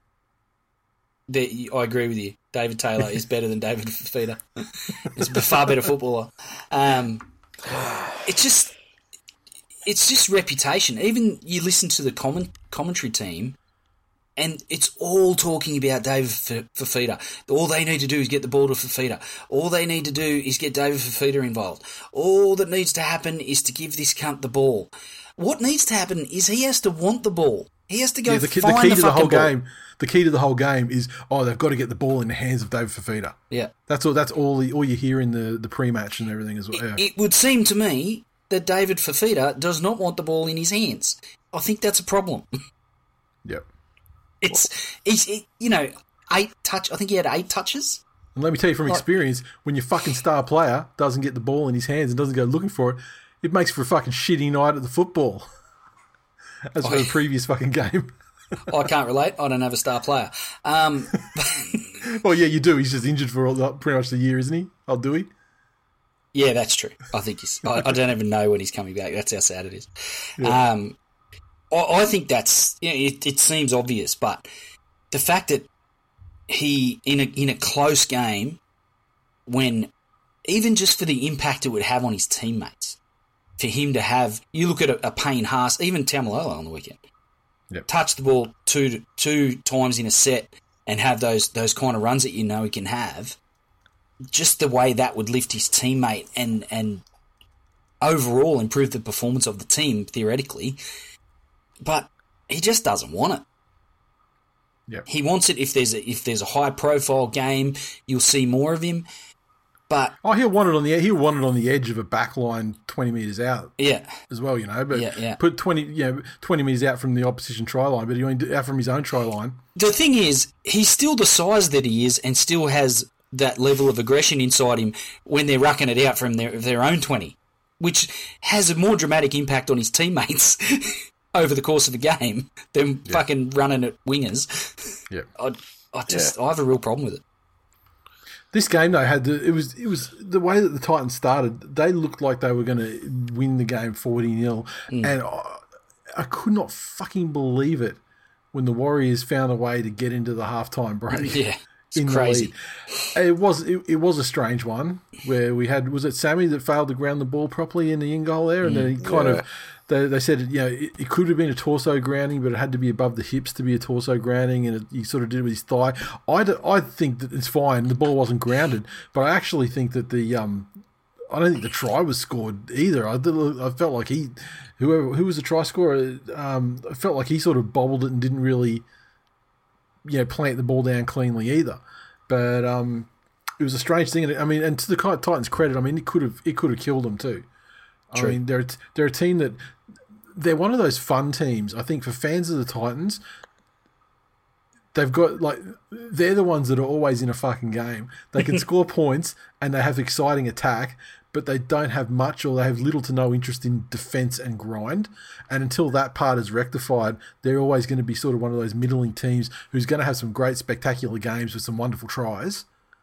That- I agree with you. David Taylor is better than David Fafita. He's a far better footballer. Um, it's just, it's just reputation. Even you listen to the comment, commentary team, and it's all talking about David F- Fafita. All they need to do is get the ball to Fafita. All they need to do is get David Fafita involved. All that needs to happen is to give this cunt the ball. What needs to happen is he has to want the ball. He has to go Yeah, the key, find the key the to the whole fucking ball. game. The key to the whole game is oh they've got to get the ball in the hands of David Fafita. Yeah. That's all. That's all. The, all you hear in the, the pre-match and everything as well. Yeah. It would seem to me that David Fafita does not want the ball in his hands. I think that's a problem. Yep. It's, he's, he, you know, eight touch. I think he had eight touches. And let me tell you from experience, when your fucking star player doesn't get the ball in his hands and doesn't go looking for it, it makes for a fucking shitty night at the football. As for Oh, the yeah. previous fucking game. I can't relate. I don't have a star player. Um, Well, yeah, you do. He's just injured for all the, pretty much the year, isn't he? I'll do he? yeah, that's true. I think he's. I, I don't even know when he's coming back. That's how sad it is. Um, I, I think that's. You know, it, it seems obvious, but the fact that he in a in a close game, when even just for the impact it would have on his teammates, for him to have you look at a, a Payne Haas, even Tamalolo on the weekend, Yep. touch the ball two two times in a set and have those those kind of runs that you know he can have. Just the way that would lift his teammate and and overall improve the performance of the team theoretically. But he just doesn't want it. Yep. He wants it if there's a, if there's a high profile game, you'll see more of him. But oh, he'll want it on the he'll want it on the edge of a back line twenty metres out. Yeah. As well, you know. But yeah, yeah. put twenty you know, twenty metres out from the opposition try line, but he only out from his own try line. The thing is, he's still the size that he is and still has that level of aggression inside him when they're rucking it out from their their own twenty, which has a more dramatic impact on his teammates over the course of a game than yeah. fucking running at wingers. Yeah. I, I just yeah. I have a real problem with it. This game though had the, it was it was the way that the Titans started. They looked like they were going to win the game forty nil, mm. and I, I could not fucking believe it when the Warriors found a way to get into the halftime break. Yeah, it's in crazy. The lead. It was it, it was a strange one where we had was it Sammy that failed to ground the ball properly in the in goal there, and mm. then he kind yeah. of. They, they said, you know, it, it could have been a torso grounding, but it had to be above the hips to be a torso grounding, and it, he sort of did it with his thigh. I, d- I think that it's fine. The ball wasn't grounded, but I actually think that the um, I don't think the try was scored either. I, I felt like he, whoever who was the try scorer, um, I felt like he sort of bobbled it and didn't really, you know, plant the ball down cleanly either. But um, it was a strange thing. I mean, and to the Titans' credit, I mean, it could have it could have killed them too. True. I mean, they're they're a team that they're one of those fun teams. I think for fans of the Titans, they've got like they're the ones that are always in a fucking game. They can score points and they have exciting attack, but they don't have much or they have little to no interest in defense and grind. And until that part is rectified, they're always going to be sort of one of those middling teams who's going to have some great spectacular games with some wonderful tries.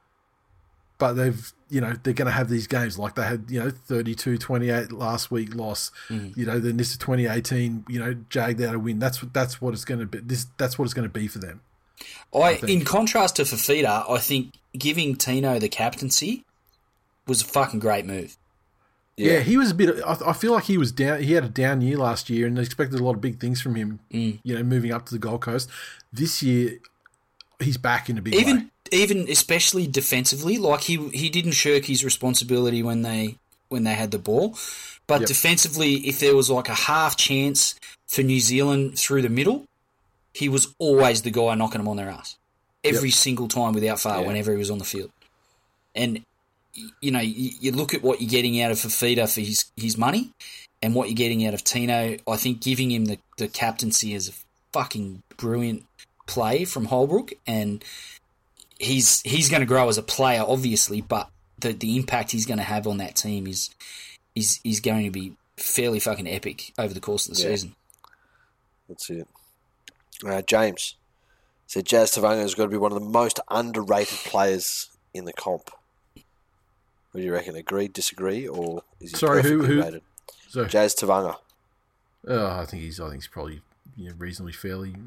But they've, you know, they're going to have these games like they had, you know, thirty-two twenty-eight last week loss. Mm. You know, then this is twenty eighteen, you know, jagged out a win. That's that's what it's going to be. This that's what it's going to be for them. I, I in contrast to Fafita, I think giving Tino the captaincy was a fucking great move. Yeah, yeah he was a bit. I, I feel like he was down. He had a down year last year, and they expected a lot of big things from him. Mm. You know, moving up to the Gold Coast this year, he's back in a big Even, way. Even especially defensively, like he he didn't shirk his responsibility when they when they had the ball, but yep. defensively, if there was like a half chance for New Zealand through the middle, he was always the guy knocking them on their ass every yep. single time without fail. Yeah. Whenever he was on the field, and you know you, you look at what you're getting out of Fafita for his his money, and what you're getting out of Tino. I think giving him the the captaincy is a fucking brilliant play from Holbrook, and He's he's going to grow as a player, obviously, but the, the impact he's going to have on that team is is is going to be fairly fucking epic over the course of the yeah. season. That's it. Uh, James said Jazz Tavanga has got to be one of the most underrated players in the comp. What do you reckon? Agree, disagree, or is he Sorry, perfectly who, who? rated? Sorry. Jazz Tavanga. Oh, I think he's I think he's probably you know, reasonably fairly.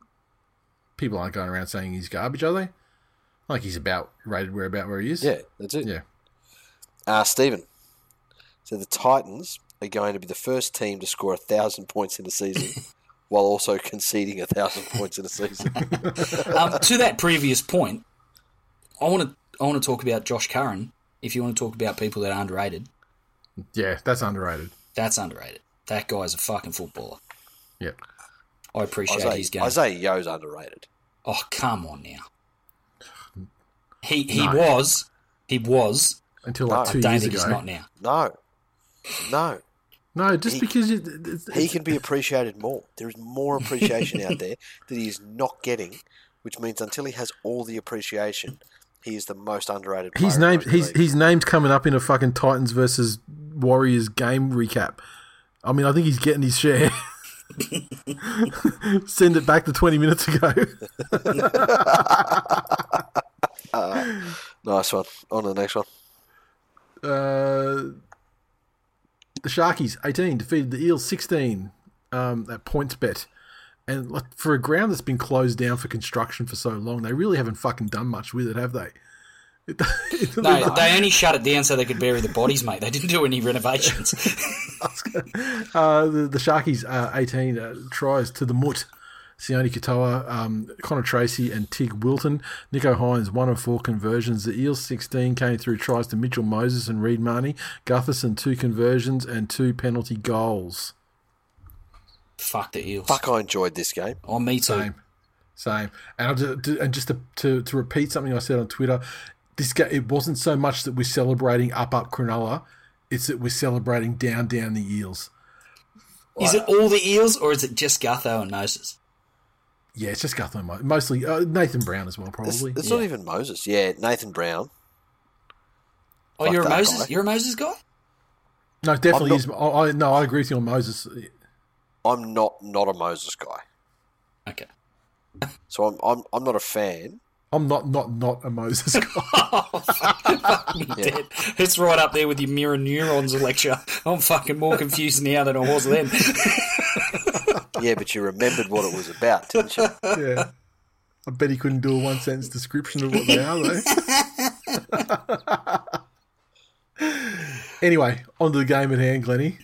People aren't going around saying he's garbage, are they? Like he's about rated where about where he is. Yeah, that's it. Yeah. Uh, Stephen. So the Titans are going to be the first team to score a thousand points in a season, while also conceding a thousand points in a season. um, to that previous point, I want to I want to talk about Josh Curran. If you want to talk about people that are underrated, yeah, that's underrated. That's underrated. That guy's a fucking footballer. Yep. I appreciate Isaiah, his game. Isaiah Yo's underrated. Oh, come on now. He he no. was he was until like no. two I don't years think ago. He's not now. No, no, no. Just he, because it, it's, he can be appreciated more. There is more appreciation out there that he is not getting, which means until he has all the appreciation, he is the most underrated player. His name his his name's coming up in a fucking Titans versus Warriors game recap. I mean, I think he's getting his share. Send it back to twenty minutes ago. uh, nice one. On to the next one. Uh, the Sharkies, eighteen, defeated the Eels, sixteen, um, at points bet. And like, for a ground that's been closed down for construction for so long, they really haven't fucking done much with it, have they? It, it, no, it, they only shut it down so they could bury the bodies, mate. They didn't do any renovations. uh, the, the Sharkies, uh, eighteen, uh, tries to the Mutt. Sione Katoa, um, Connor Tracy and Tig Wilton. Nico Hines, one of four conversions. The Eels, sixteen, came through tries to Mitchell Moses and Reed Marnie. Gutherson, two conversions and two penalty goals. Fuck the Eels. Fuck, I enjoyed this game. Oh, me too. Same, same. And I'll just, and just to, to to repeat something I said on Twitter, this game, it wasn't so much that we're celebrating up up Cronulla, it's that we're celebrating down down the Eels. Is it all the Eels or is it just Gutho and Moses? Yeah, it's just Gutho and Mo- mostly uh, Nathan Brown as well, It's, probably. it's Yeah. not even Moses. Yeah, Nathan Brown. Oh, Fuck you're a that Moses. guy. You're a Moses guy. No, definitely I'm is. I, I no, I agree with you on Moses. I'm not not a Moses guy. Okay. So I'm I'm I'm not a fan. I'm not not not a Moses guy. Oh, fuck, fuck me dead. It's right up there with your mirror neurons lecture. I'm fucking more confused now than I was then. Yeah, but you remembered what it was about, didn't you? Yeah. I bet he couldn't do a one sentence description of what they are, though. Anyway, on to the game at hand, Glennie.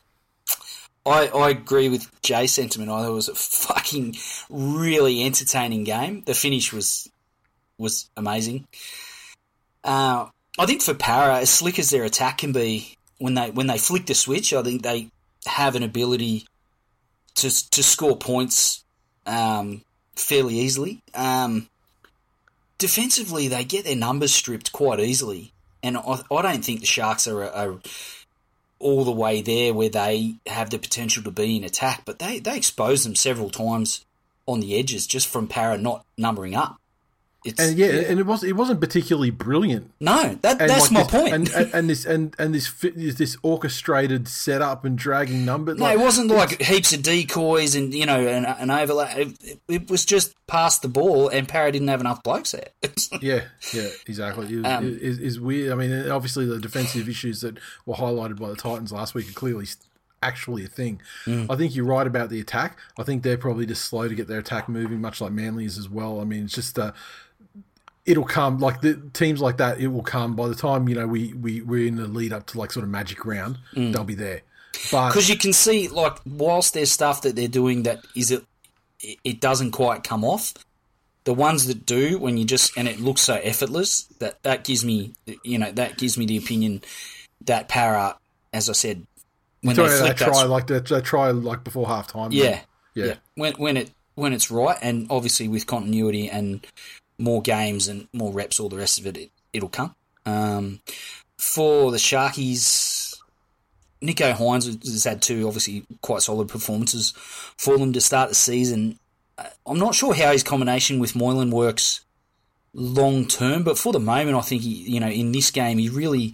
I, I agree with Jay's sentiment. I thought it was a fucking really entertaining game. The finish was was amazing. Uh, I think for Para, as slick as their attack can be, when they when they flick the switch, I think they have an ability to to score points um, fairly easily. Um, defensively, they get their numbers stripped quite easily, and I, I don't think the Sharks are, are all the way there where they have the potential to be in attack, but they, they expose them several times on the edges just from Para not numbering up. It's, And yeah, and it was it wasn't particularly brilliant. no, that And that's like my this, point. And, and, and this and and this fit, this orchestrated setup and dragging number. no, it wasn't like heaps of decoys and you know an, an overlap. It, it was just past the ball, and Para didn't have enough blokes there. Yeah, yeah, exactly. It, Um, it, it, it's weird. I mean, obviously the defensive issues that were highlighted by the Titans last week are clearly actually a thing. Mm. I think you're right about the attack. I think they're probably just slow to get their attack moving, much like Manly is as well. I mean, it's just uh, it'll come like the teams like that. It will come by the time you know we we we're in the lead up to like sort of magic round. Mm. They'll be there. But Because you can see, like, whilst there's stuff that they're doing that is it, it doesn't quite come off. The ones that do, when you just and it looks so effortless, that that gives me, you know, that gives me the opinion that Para, as I said, when so they they flick that, try like they, they try like before half time. yeah, yeah, yeah, when when it when it's right, and obviously with continuity and more games and more reps, all the rest of it, it it'll come. Um, for the Sharkies, Nico Hines has had two obviously quite solid performances for them to start the season. I'm not sure how his combination with Moylan works long term, but for the moment, I think he, you know, in this game, he really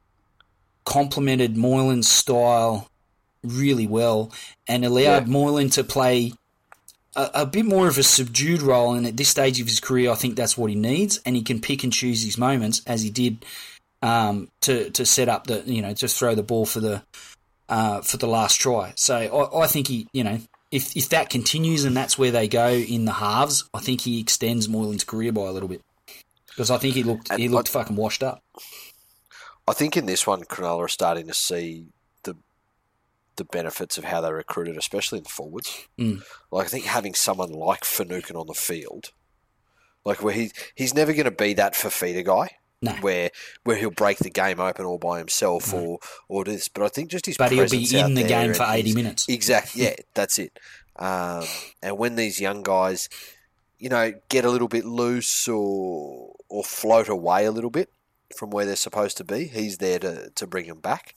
complemented Moylan's style really well and allowed Yeah. Moylan to play a, a bit more of a subdued role. And at this stage of his career, I think that's what he needs, and he can pick and choose his moments as he did um, to to set up the, you know, to throw the ball for the uh, for the last try. So I, I think he, you know. If if that continues and that's where they go in the halves, I think he extends Moylan's career by a little bit, because I think he looked And he looked I- fucking washed up. I think in this one, Cronulla are starting to see the the benefits of how they recruited, especially in the forwards. Mm. Like I think having someone like Finucane on the field, like where he he's never going to be that Fafita guy, No. where where he'll break the game open all by himself or or this. But I think just his But he'll be presence in out the there game and for eighty his- minutes. Exactly. Yeah, that's it. Um, and when these young guys, you know, get a little bit loose or or float away a little bit from where they're supposed to be, he's there to, to bring them back.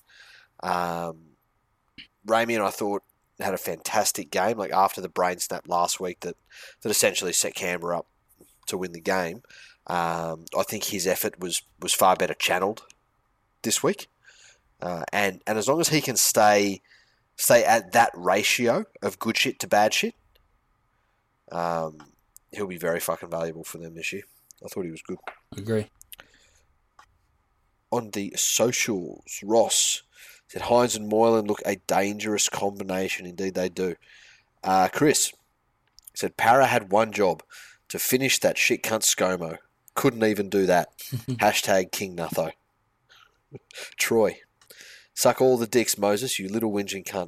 Um, Ramien, I thought, had a fantastic game. Like after the brain snap last week that, that essentially set Canberra up to win the game. Um, I think his effort was, was far better channeled this week. Uh, and, and as long as he can stay stay at that ratio of good shit to bad shit, um, he'll be very fucking valuable for them this year. I thought he was good. Agree. On the socials, Ross said Hines and Moylan look a dangerous combination. Indeed, they do. Uh, Chris said Para had one job, to finish that shit cunt ScoMo. Couldn't even do that. Hashtag King Nutho. Troy, suck all the dicks, Moses, you little whinging cunt.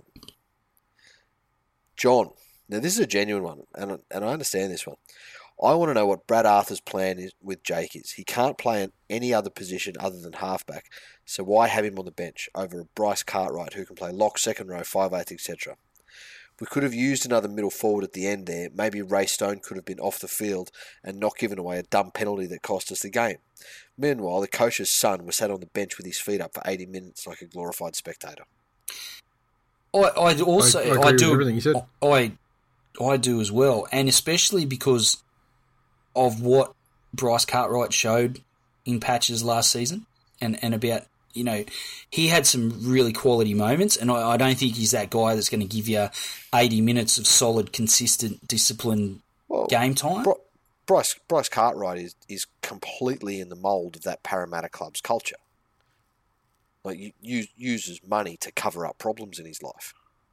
John, now this is a genuine one, and and I understand this one. I want to know what Brad Arthur's plan is with Jake is. He can't play in any other position other than halfback, so why have him on the bench over Bryce Cartwright, who can play lock, second row, five eighth, et cetera. We could have used another middle forward at the end there. Maybe Ray Stone could have been off the field and not given away a dumb penalty that cost us the game. Meanwhile, the coach's son was sat on the bench with his feet up for eighty minutes like a glorified spectator. I, I also I, I, I, agree do with everything you said. I I do as well, and especially because of what Bryce Cartwright showed in patches last season, and, and about, you know, he had some really quality moments, and I, I don't think he's that guy that's going to give you eighty minutes of solid, consistent, disciplined well, game time. Bro- Bryce Bryce Cartwright is, is completely in the mould of that Parramatta club's culture. Like, you, you uses money to cover up problems in his life.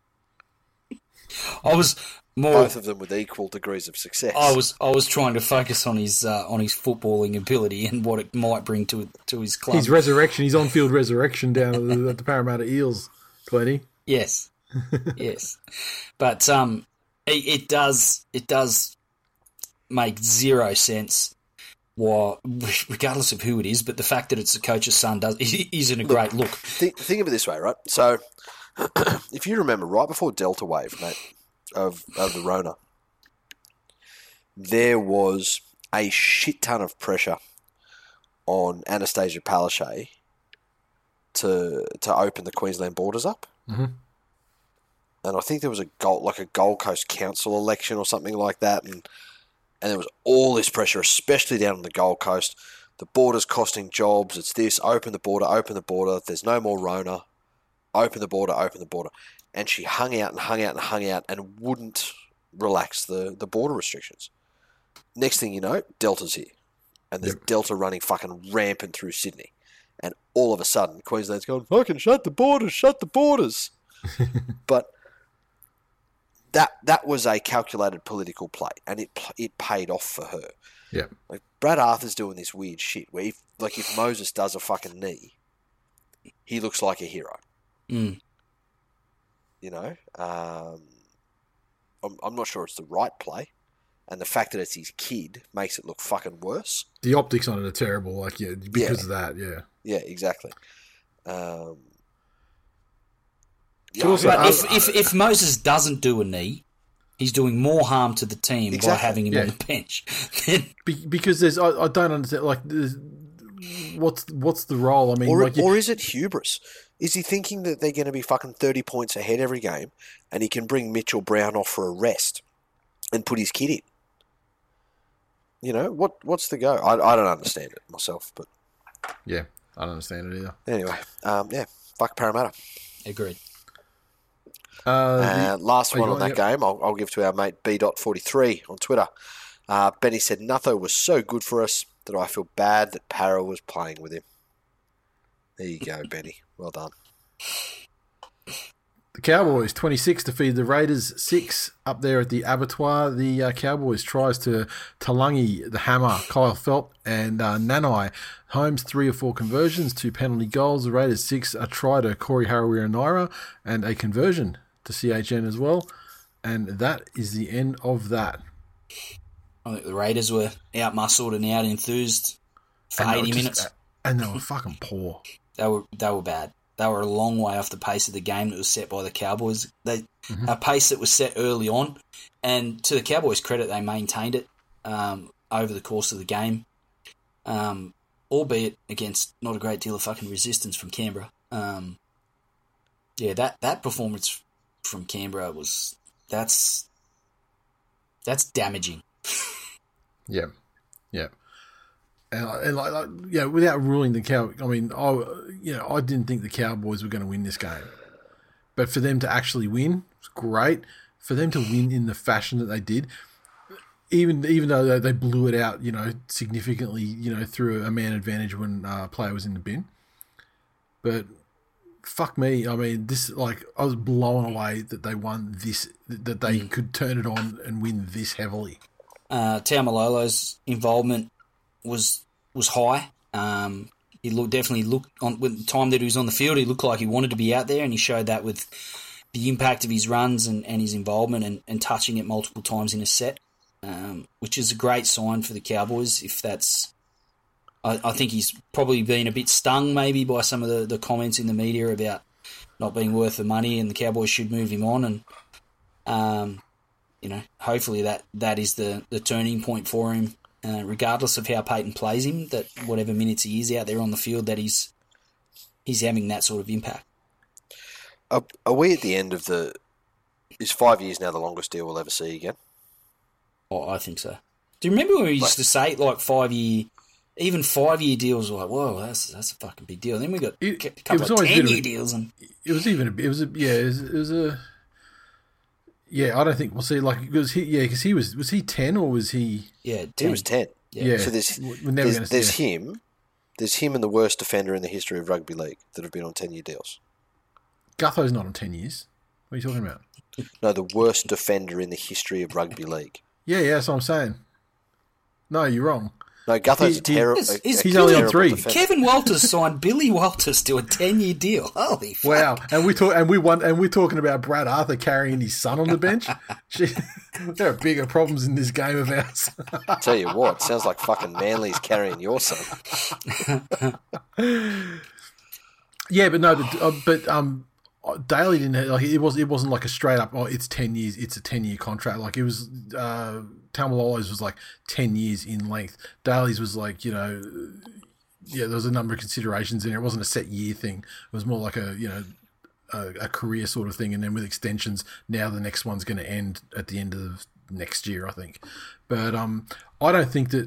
I was more both of them with equal degrees of success. I was I was trying to focus on his uh, on his footballing ability and what it might bring to to his club. His resurrection, his on-field resurrection down at the, at the Parramatta Eels, Plenty. Yes, yes, but um, it, it does it does make zero sense. Why, regardless of who it is, but the fact that it's the coach's son does isn't a look, great look. Think, think of it this way, right? So, if you remember, right before Delta Wave, mate, of of the Rona, there was a shit ton of pressure on Anastasia Palaszczuk to to open the Queensland borders up. Mm-hmm. And I think there was a Gold, like a Gold Coast Council election or something like that, and and there was all this pressure, especially down on the Gold Coast. The border's costing jobs. It's this, open the border, open the border. There's no more Rona. Open the border, open the border. And she hung out and hung out and hung out and wouldn't relax the, the border restrictions. Next thing you know, Delta's here. And there's yep. Delta running fucking rampant through Sydney. And all of a sudden, Queensland's going, fucking shut the borders, shut the borders. But that that was a calculated political play, and it it paid off for her. Yeah. Like, Brad Arthur's doing this weird shit where, if, like, if Moses does a fucking knee, he looks like a hero. Mm. You know? Um, I'm, I'm not sure it's the right play. And the fact that it's his kid makes it look fucking worse. The optics on it are terrible, like, yeah, because yeah. of that, yeah. Yeah, exactly. Um, yeah, also, but I, if, I, if, if Moses doesn't do a knee, he's doing more harm to the team exactly. by having him yeah. on the bench. Be- because there's, I, I don't understand, like, what's what's the role? I mean, or, like, or is it hubris? Is he thinking that they're going to be fucking thirty points ahead every game, and he can bring Mitchell Brown off for a rest and put his kid in? You know, what what's the go? I, I don't understand it myself, but yeah, I don't understand it either. Anyway, um, yeah, fuck Parramatta. Agreed. Uh, uh, last one on that game, I'll, I'll give to our mate B forty-three on Twitter. Uh, Benny said, Nutho was so good for us that I feel bad that Para was playing with him. There you go, Benny. Well done. The Cowboys, twenty-six, defeated the Raiders, six up there at the abattoir. The uh, Cowboys tries to Talangi, the hammer, Kyle Felt, and uh, Nanai. Holmes, three or four conversions, two penalty goals. The Raiders, six, a try to Corey Harawira-Naera, and a conversion to C H N as well. And that is the end of that. I think the Raiders were out-muscled and out-enthused for eighty just, minutes. And they were fucking poor. They were they were bad. They were a long way off the pace of the game that was set by the Cowboys. They mm-hmm. a pace that was set early on, and to the Cowboys' credit, they maintained it um, over the course of the game, um, albeit against not a great deal of fucking resistance from Canberra. Um, yeah, that, that performance from Canberra was that's that's damaging. yeah, yeah. And, and like, like, yeah, without ruling the cow, I mean, I, you know, I didn't think the Cowboys were going to win this game, but for them to actually win was great. For them to win in the fashion that they did, even even though they blew it out, you know, significantly, you know, through a man advantage when uh, player was in the bin. But fuck me, I mean, this like I was blown away that they won this, that they mm. could turn it on and win this heavily. Uh, Taumalolo's involvement was was high. Um, he looked definitely looked on with the time that he was on the field. He looked like he wanted to be out there, and he showed that with the impact of his runs and, and his involvement and, and touching it multiple times in a set, um, which is a great sign for the Cowboys. If that's, I, I think he's probably been a bit stung maybe by some of the, the comments in the media about not being worth the money and the Cowboys should move him on. And Um, you know, hopefully that, that is the, the turning point for him, uh, regardless of how Peyton plays him, that whatever minutes he is out there on the field, that he's, he's having that sort of impact. Are, are we at the end of the... Is five years now the longest deal we'll ever see again? Oh, I think so. Do you remember when we used to say, like, five-year... Even five-year deals were like, whoa, that's that's a fucking big deal. Then we got It- a it couple was of always a bit of ten-year a- deals. And It was even a, it was a yeah it was, it was a yeah I don't think we'll see like was he yeah because he was was he ten or was he yeah, He ten. was ten. yeah, So there's, we're never there's, gonna there's yeah. him. There's him and the worst defender in the history of rugby league that have been on ten-year deals. Gutho's not on ten years. What are you talking about? No, the worst defender in the history of rugby league. Yeah, yeah, that's what I'm saying. No, you're wrong. No, Gutho's He- a terrible. Is- is He's only on three. Kevin Walters signed Billy Walters to a ten-year deal. Holy fuck. Wow, and we talk and we won and we're talking about Brad Arthur carrying his son on the bench. Shit, there are bigger problems in this game of ours. Tell you what, sounds like fucking Manly's carrying your son. Yeah, but no, but, uh, but um, Daly didn't like it was it wasn't like a straight up oh it's ten years it's a ten year contract like it was uh Tamalolo's was like ten years in length. Daly's was like you know yeah there was a number of considerations in there. It wasn't a set year thing. It was more like a you know a, a career sort of thing, and then with extensions now the next one's going to end at the end of next year I think. But um I don't think that.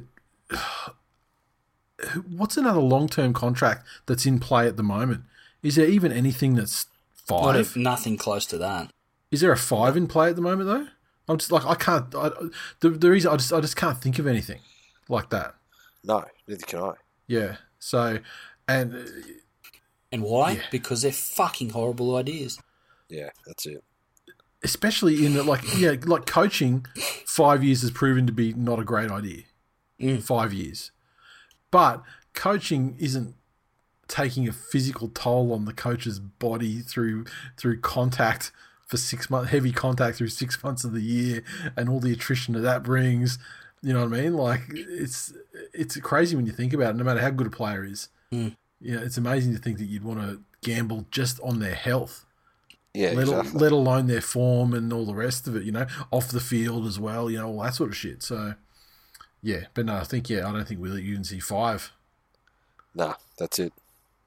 What's another long-term contract that's in play at the moment? Is there even anything that's Not five? a- nothing close to that. Is there a five in play at the moment though? I'm just like I can't. I, the the reason I just I just can't think of anything like that. No, neither can I. Yeah. So, and uh, And why? Yeah. Because they're fucking horrible ideas. Yeah, that's it. especially in that, like yeah, like coaching, five years has proven to be not a great idea. Mm. Five years, but coaching isn't taking a physical toll on the coach's body through through contact for six months, heavy contact through six months of the year, and all the attrition that that brings. You know what I mean? Like it's it's crazy when you think about it. No matter how good a player is, Mm. you know, it's amazing to think that you'd want to gamble just on their health, Yeah, let, al- exactly. let alone their form and all the rest of it. You know, off the field as well. You know, all that sort of shit. So yeah, but no, I think yeah, I don't think we'll even see five. Nah, that's it.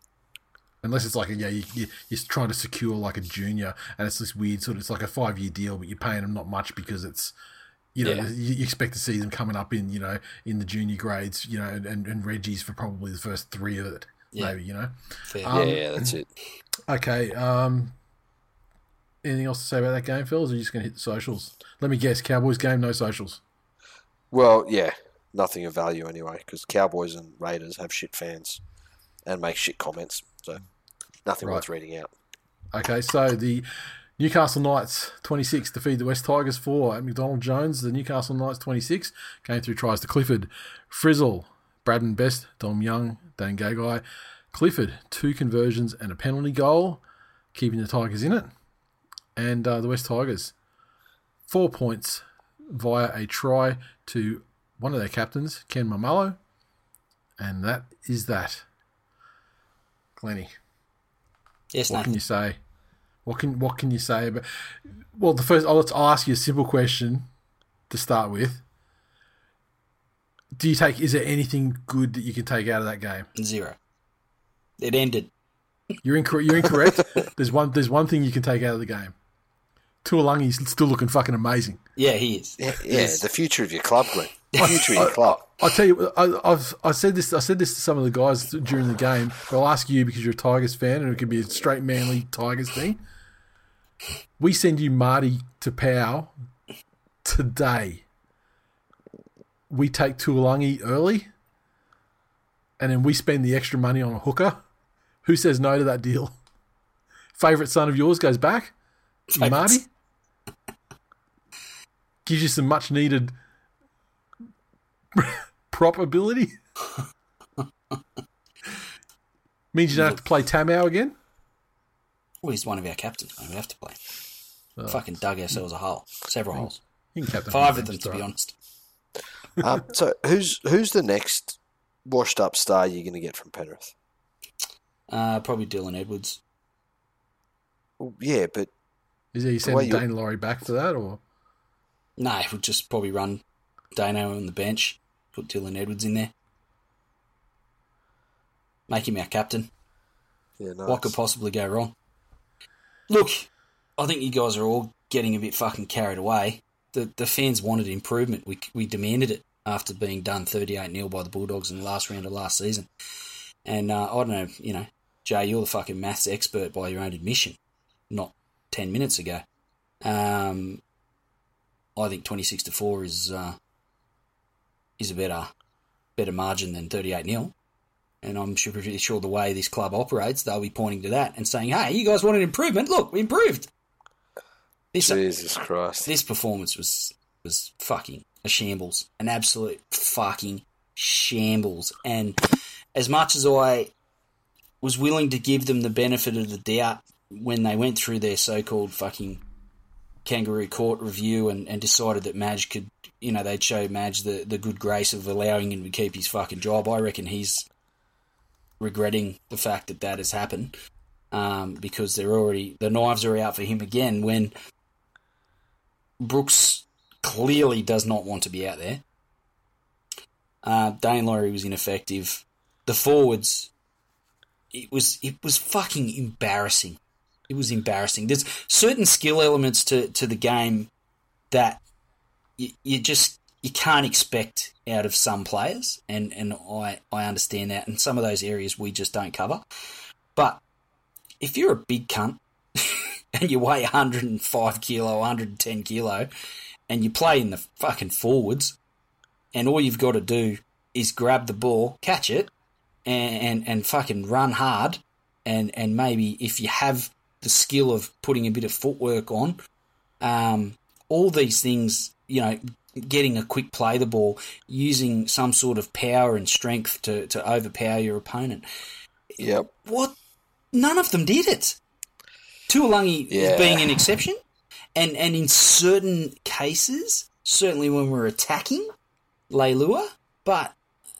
Unless it's like, a, yeah, you, you, you're trying to secure like a junior and it's this weird sort of, it's like a five year deal, but you're paying them not much because it's, you know, Yeah. you, you expect to see them coming up in, you know, in the junior grades, you know, and, and Reggie's for probably the first three of it, Yeah. maybe, you know. Fair. Um, yeah, yeah, that's it. Okay. Um, anything else to say about that game, fellas? Or are you just going to hit the socials? Let me guess, Cowboys game, no socials. Well, yeah, nothing of value anyway, because Cowboys and Raiders have shit fans and make shit comments, so nothing Right. worth reading out. Okay, so the Newcastle Knights twenty-six defeat the West Tigers four at McDonald Jones. The Newcastle Knights twenty-six came through tries to Clifford, Frizzle, Bradman Best, Dom Young, Dane Gagai. Clifford, two conversions and a penalty goal, keeping the Tigers in it. And uh, the West Tigers, four points via a try to one of their captains, Ken Mamalo. And that is that. Glennie. Yes, What can Nathan. you say? What can what can you say about? Well, the first I'll, I'll ask you a simple question to start with. Do you take? Is there anything good that you can take out of that game? Zero. It ended. You're incorrect. You're incorrect. there's one. There's one thing you can take out of the game. Tuolangi's still looking fucking amazing. Yeah, he is. Yeah, He yeah is. the future of your club, Glenn. The future of your club. I tell you, I, I've I said this. I said this to some of the guys during the game. But I'll ask you because you're a Tigers fan, and it could be a straight Manly Tigers thing. We send you Marty to Pau today. We take Tuolangi early, and then we spend the extra money on a hooker. Who says no to that deal? Favorite son of yours goes back. Favourite Marty s- gives you some much needed prop ability. Means you don't have to play Tamau again. Well, he's one of our captains, mate. We have to play. Fucking dug ourselves a hole. Several holes. You can captain Five the of them, bench, to be right? honest. Um, so who's who's the next washed up star you're going to get from Penrith? Uh, probably Dylan Edwards. Well, yeah, but Is he sending Dane Laurie back for that, or? No, we'll just probably run Dano on the bench, put Dylan Edwards in there. Make him our captain. Yeah, nice. What could possibly go wrong? Look, I think you guys are all getting a bit fucking carried away. The the fans wanted improvement. We we demanded it after being done thirty-eight nil by the Bulldogs in the last round of last season. And uh, I don't know, you know, Jay, you're the fucking maths expert by your own admission, not ten minutes ago. Um, I think twenty-six to four is uh, is a better better margin than thirty-eight nil. And I'm sure, pretty sure the way this club operates, they'll be pointing to that and saying, hey, you guys wanted improvement? Look, we improved. This, Jesus Christ. This performance was was fucking a shambles. An absolute fucking shambles. And as much as I was willing to give them the benefit of the doubt when they went through their so-called fucking kangaroo court review and, and decided that Madge could, you know, they'd show Madge the, the good grace of allowing him to keep his fucking job, I reckon he's regretting the fact that that has happened, um, because they're already the knives are out for him again when Brooks clearly does not want to be out there. Uh, Dane Laurie was ineffective. The forwards, it was it was fucking embarrassing. It was embarrassing. There's certain skill elements to, to the game that you, you just you can't expect out of some players, and, and I, I understand that. And some of those areas we just don't cover. But if you're a big cunt and you weigh one hundred five kilo, one hundred ten kilo, and you play in the fucking forwards, and all you've got to do is grab the ball, catch it, and, and, and fucking run hard, and, and maybe if you have the skill of putting a bit of footwork on, um, all these things, you know, getting a quick play the ball, using some sort of power and strength to, to overpower your opponent. Yep. What? None of them did it. Tuolangi Yeah. is being an exception, and, and in certain cases, certainly when we're attacking Leilua, but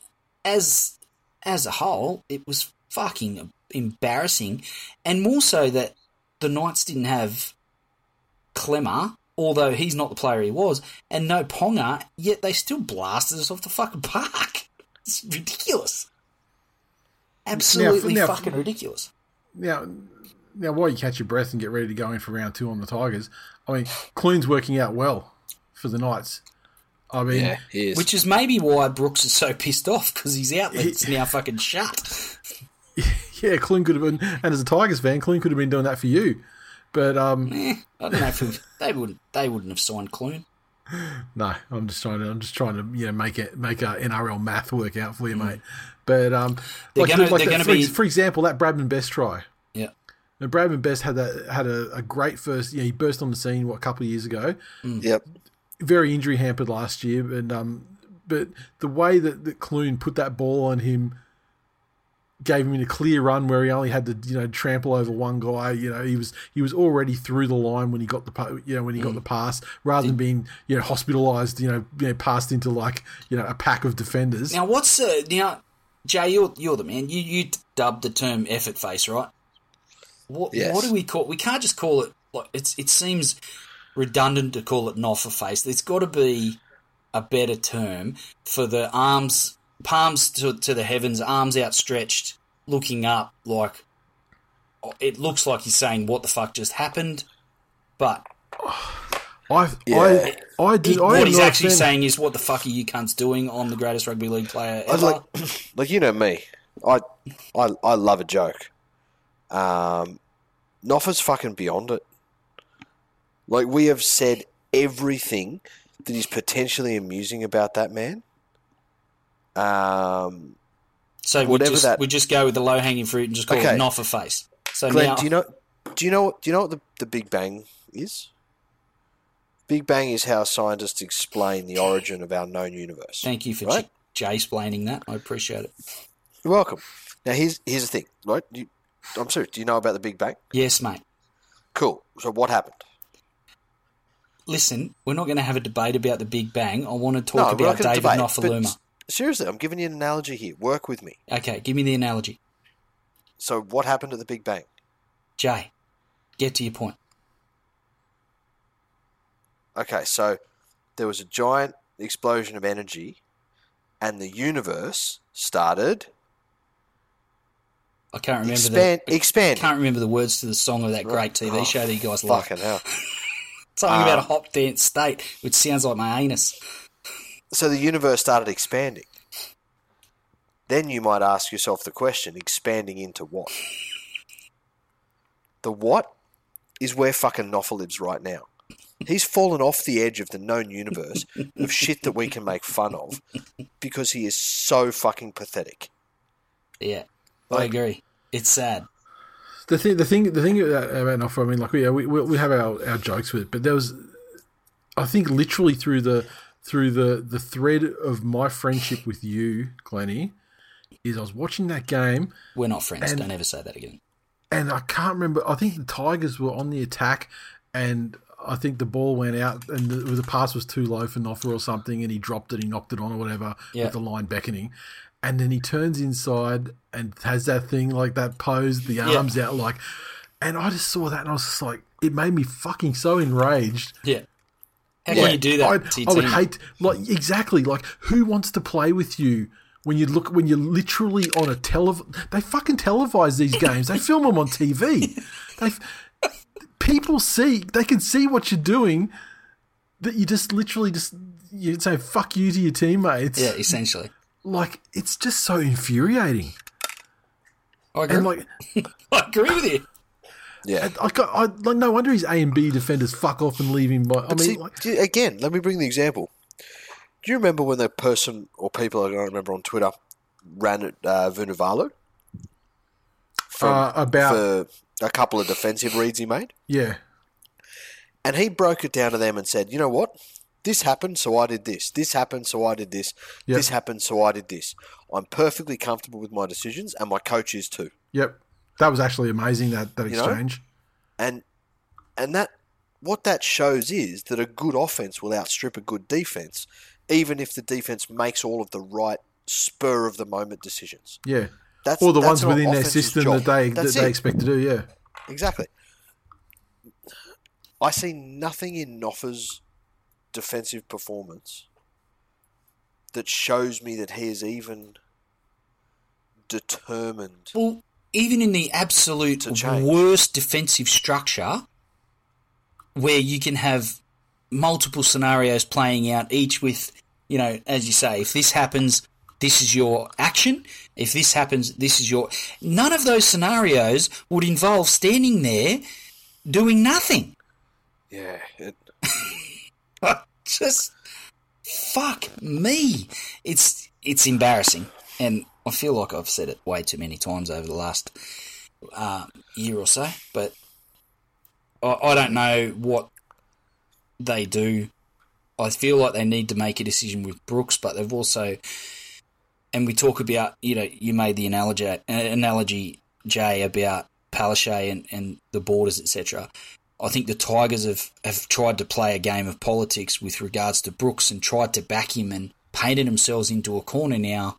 as as a whole, it was fucking embarrassing, and more so that the Knights didn't have Clemmer, although he's not the player he was, and no Ponga, yet they still blasted us off the fucking park. It's ridiculous. Absolutely Now- now- fucking ridiculous. Now, now, while you catch your breath and get ready to go in for round two on the Tigers, I mean, Clune's working out well for the Knights. I mean, Yeah, he is. Which is maybe why Brooks is so pissed off, because his outlet's now fucking shut. yeah, Clune could have been, and as a Tigers fan, Clune could have been doing that for you. But um, Eh, I don't know if we, they wouldn't. They wouldn't have signed Clune. no, I'm just trying to, I'm just trying to, you know, make it, make a N R L math work out for you, mate. But um, They're like, gonna- like they're that, gonna for, be- for example, that Bradman Best try. Yeah. Now, Bradman Best had that had a, a great first. Yeah, he burst on the scene what a couple of years ago. Yep. Very injury hampered last year, and um, but the way that, that Clune put that ball on him gave him a clear run where he only had to, you know, trample over one guy. You know, he was he was already through the line when he got the pa- you know when he got the pass, rather than being, you know, hospitalised, you know, you know, passed into like, you know, a pack of defenders. Now, what's uh, now, Jay? You're you're the man. You you dubbed the term effort face, right? What Yes. what do we call? We can't just call it. Like it's it seems redundant to call it Noffa face. There's got to be a better term for the arms, palms to, to the heavens, arms outstretched, looking up like it looks like he's saying, "What the fuck just happened?" But I Yeah. I I did. he- I what am he's not a actually fan- saying is, "What the fuck are you cunts doing on the greatest rugby league player I ever?" like, like you know me, I, I, I love a joke. Um, Noffa's fucking beyond it. Like, we have said everything that is potentially amusing about that man. Um, so we whatever just that- we just go with the low hanging fruit and just call Okay. it Noffa face. So Glenn, now, do you know? Do you know? Do you know what the, the Big Bang is? Big Bang is how scientists explain the origin of our known universe. thank you for right? Jay explaining that. I appreciate it. You're welcome. Now, here's here's the thing, right? You, I'm serious. Do you know about the Big Bang? Yes, mate. Cool. So what happened? Listen, we're not going to have a debate about the Big Bang. I want to No, talk we're not about gonna David debate, Nofaluma. but seriously, I'm giving you an analogy here. Work with me. Okay, give me the analogy. So what happened at the Big Bang? Jay, get to your point. Okay, so there was a giant explosion of energy, and the universe started I can't remember expand, the expanding. can't remember the words to the song of that great T V Oh, show that you guys love. Fucking hell. Something about a Um, hot dance state, which sounds like my anus. So the universe started expanding. Then you might ask yourself the question, expanding into what? The what is where fucking Noffa lives right now. He's fallen off the edge of the known universe of shit that we can make fun of because he is so fucking pathetic. Yeah, I Like- agree. It's sad. The thing, the thing, the thing about Noffa, I mean, like, yeah, we we, we have our, our jokes with it, but there was, I think, literally through the through the the thread of my friendship with you, Glennie, is I was watching that game We're not friends. And- Don't ever say that again. and I can't remember. I think the Tigers were on the attack, and I think the ball went out, and the, the pass was too low for Noffa or something, and he dropped it, he knocked it on or whatever, Yeah. with the line beckoning. And then he turns inside and has that thing, like that pose, the arms out, like, and I just saw that and I was just like, it made me fucking so enraged. Yeah. How Yeah, can you do that I'd- to your I would team? hate, like, exactly, like, who wants to play with you when you look, when you're literally on a telev, they fucking televise these games, they film them on T V. They, people see, they can see what you're doing, that you just literally just, you say fuck you to your teammates. Yeah, essentially. Like, it's just so infuriating. I agree. And like, I agree with you. Yeah. I got, I, like, no wonder his A and B defenders fuck off and leave him. By, I But mean, see, like, do you- again, let me bring the example. Do you remember when the person or people I don't remember on Twitter ran at uh, Vunivalu? From, Uh, about- for a couple of defensive reads he made? yeah, And he broke it down to them and said, you know what? This happened, so I did this. This happened, so I did this. Yep. This happened, so I did this. I'm perfectly comfortable with my decisions, and my coach is too. yep. That was actually amazing, that, that You know? exchange. And and that what that shows is that a good offense will outstrip a good defense, even if the defense makes all of the right spur of the moment decisions. Yeah. That's Or the that's ones an within their offense's system job. that they, that That's they it. expect to do, yeah. Exactly. I see nothing in Noffa's defensive performance that shows me that he is even determined. Well, even in the absolute To change. worst defensive structure, where you can have multiple scenarios playing out, each with, you know, as you say, if this happens, this is your action. If this happens, this is your... None of those scenarios would involve standing there doing nothing. Yeah, it, Just fuck me. It's it's embarrassing, and I feel like I've said it way too many times over the last uh, year or so. But I, I don't know what they do. I feel like they need to make a decision with Brooks, but they've also, and we talk about, you know, you made the analogy, analogy Jay, about Palaszczuk and, and the borders, et cetera. I think the Tigers have, have tried to play a game of politics with regards to Brooks and tried to back him and painted themselves into a corner now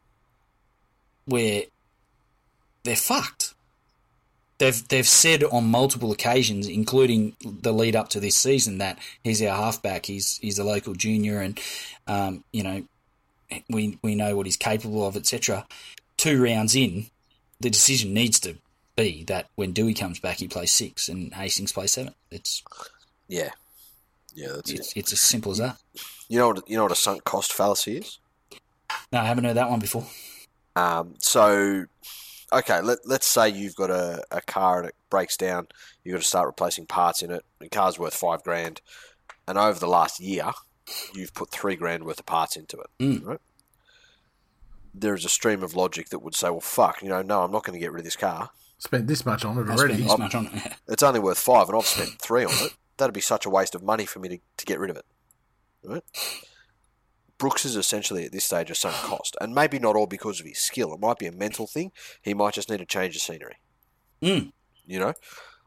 where they're fucked. They've they've said on multiple occasions, including the lead up to this season, that he's our halfback, he's he's a local junior, and um, you know, we we know what he's capable of, et cetera. Two rounds in, the decision needs to be that when Dewey comes back, he plays six and Hastings plays seven. It's yeah, yeah. That's it's, it. it's as simple as that. You know what? You know what a sunk cost fallacy is. No, I haven't heard that one before. Um, so, okay, let, let's say you've got a, a car and it breaks down. You've got to start replacing parts in it. The car's worth five grand. And over the last year, you've put three grand worth of parts into it. Mm. Right? There's a stream of logic that would say, well, fuck, you know, no, I'm not going to get rid of this car. Spent this much on it I'll already. spend this much on it. It's only worth five and I've spent three on it. That'd be such a waste of money for me to, to get rid of it. Right? Brooks is essentially at this stage a sunk cost. And maybe not all because of his skill. It might be a mental thing. He might just need to change the scenery. Mm. You know?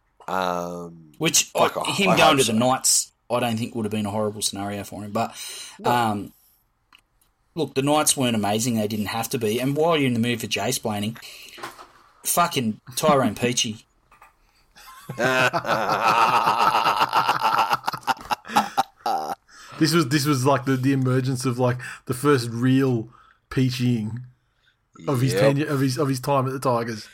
Um, Which, Like, I, I- him I going hope to so. the Knights, I don't think would have been a horrible scenario for him. But, um, look, the Knights weren't amazing. They didn't have to be. And while you're in the mood for Jay-splaining, fucking Tyrone Peachy. This was this was like the, the emergence of like the first real peachying of his Yep. tenure of his of his time at the Tigers.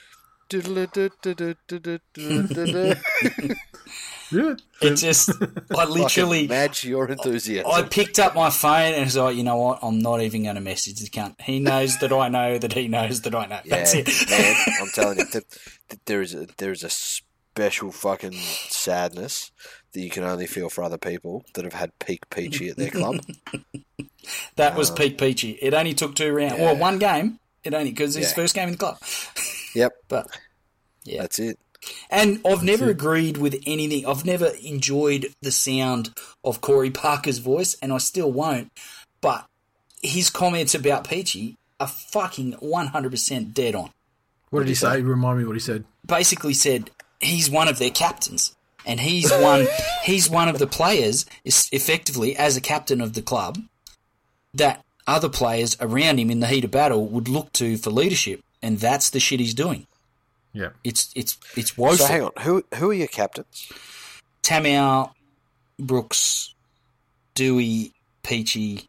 Yeah, It just, I literally, match your enthusiasm. I picked up my phone and was like, you know what? I'm not even going to message the cunt. He knows that I know that he knows that I know. yeah, That's it. man, I'm telling you, that, that there is a there is a special fucking sadness that you can only feel for other people that have had peak Peachy at their club. That was peak Peachy. It only took two rounds. Yeah. Well, one game. It only because his Yeah. first game in the club. Yep, But yeah, that's it. and I've never agreed with anything. I've never enjoyed the sound of Corey Parker's voice, and I still won't. But his comments about Peachy are fucking one hundred percent dead on. what did he say? Remind me what he said. Basically said he's one of their captains, and he's one. he's one of the players, is effectively as a captain of the club, that other players around him in the heat of battle would look to for leadership, and that's the shit he's doing. Yeah, It's it's it's woeful. So hang on, who who are your captains? Tamau, Brooks, Dewey, Peachy,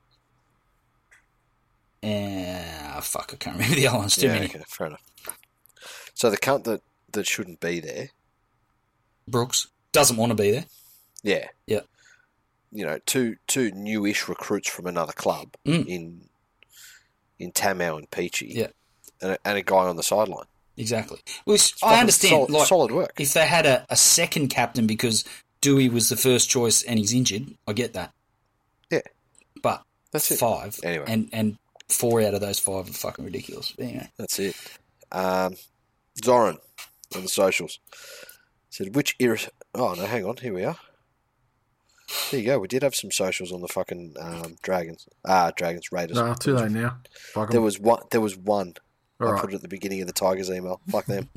and fuck, I can't remember the other ones. Too yeah, many. okay, fair enough. So the cunt that, that shouldn't be there, Brooks doesn't want to be there. yeah, Yeah, you know, two two newish recruits from another club Mm. in in Tamau and Peachy, yeah, and a, and a guy on the sideline. exactly. Which I Fucking understand. solid, like, solid work. if they had a, a second captain because Dewey was the first choice and he's injured, I get that. Yeah, But That's it. five, Anyway. and and four out of those five are fucking ridiculous. But anyway, that's it. Um, Zoran on the socials said, which era... Oh, no, hang on. Here we are. There you go. We did have some socials on the fucking um, Dragons. Ah, Dragons, Raiders. no, too late now. Fuck 'em. There was one. There was one. All I right. put it at the beginning of the Tigers email. Fuck them.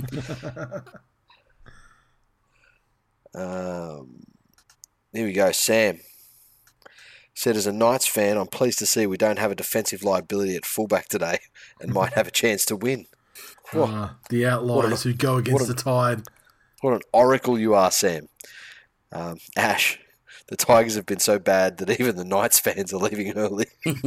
um, here we go. Sam said, as a Knights fan, I'm pleased to see we don't have a defensive liability at fullback today and might have a chance to win. What, Uh, the outliers who go against what a- the tide. what an oracle you are, Sam. Um, Ash, the Tigers have been so bad that even the Knights fans are leaving early.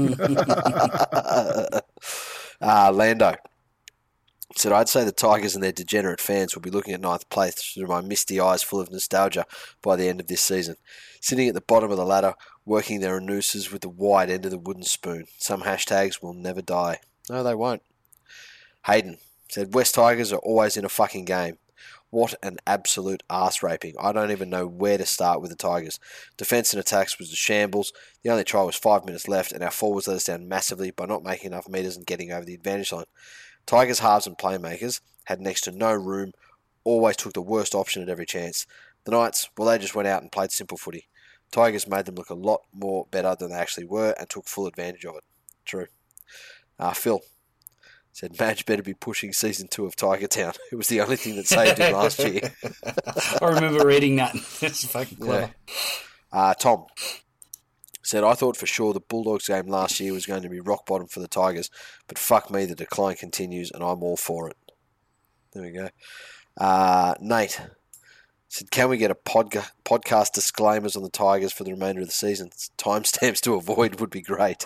uh, Lando said, I'd say the Tigers and their degenerate fans will be looking at ninth place through my misty eyes full of nostalgia by the end of this season. Sitting at the bottom of the ladder, working their nooses with the wide end of the wooden spoon. Some hashtags will never die. No, they won't. Hayden said, West Tigers are always in a fucking game. What an absolute arse raping. I don't even know where to start with the Tigers. Defence and attacks was a shambles. The only try was five minutes left, and our forwards let us down massively by not making enough metres and getting over the advantage line. Tigers' halves and playmakers had next to no room, always took the worst option at every chance. The Knights, well, they just went out and played simple footy. Tigers made them look a lot more better than they actually were and took full advantage of it. True. Uh, Phil said, Madge better be pushing season two of Tiger Town. It was the only thing that saved him last year. I remember reading that. That's fucking clever. Yeah. Uh, Tom said, I thought for sure the Bulldogs game last year was going to be rock bottom for the Tigers, but fuck me, the decline continues and I'm all for it. There we go. Uh, Nate said, can we get a podca- podcast disclaimers on the Tigers for the remainder of the season? Timestamps to avoid would be great.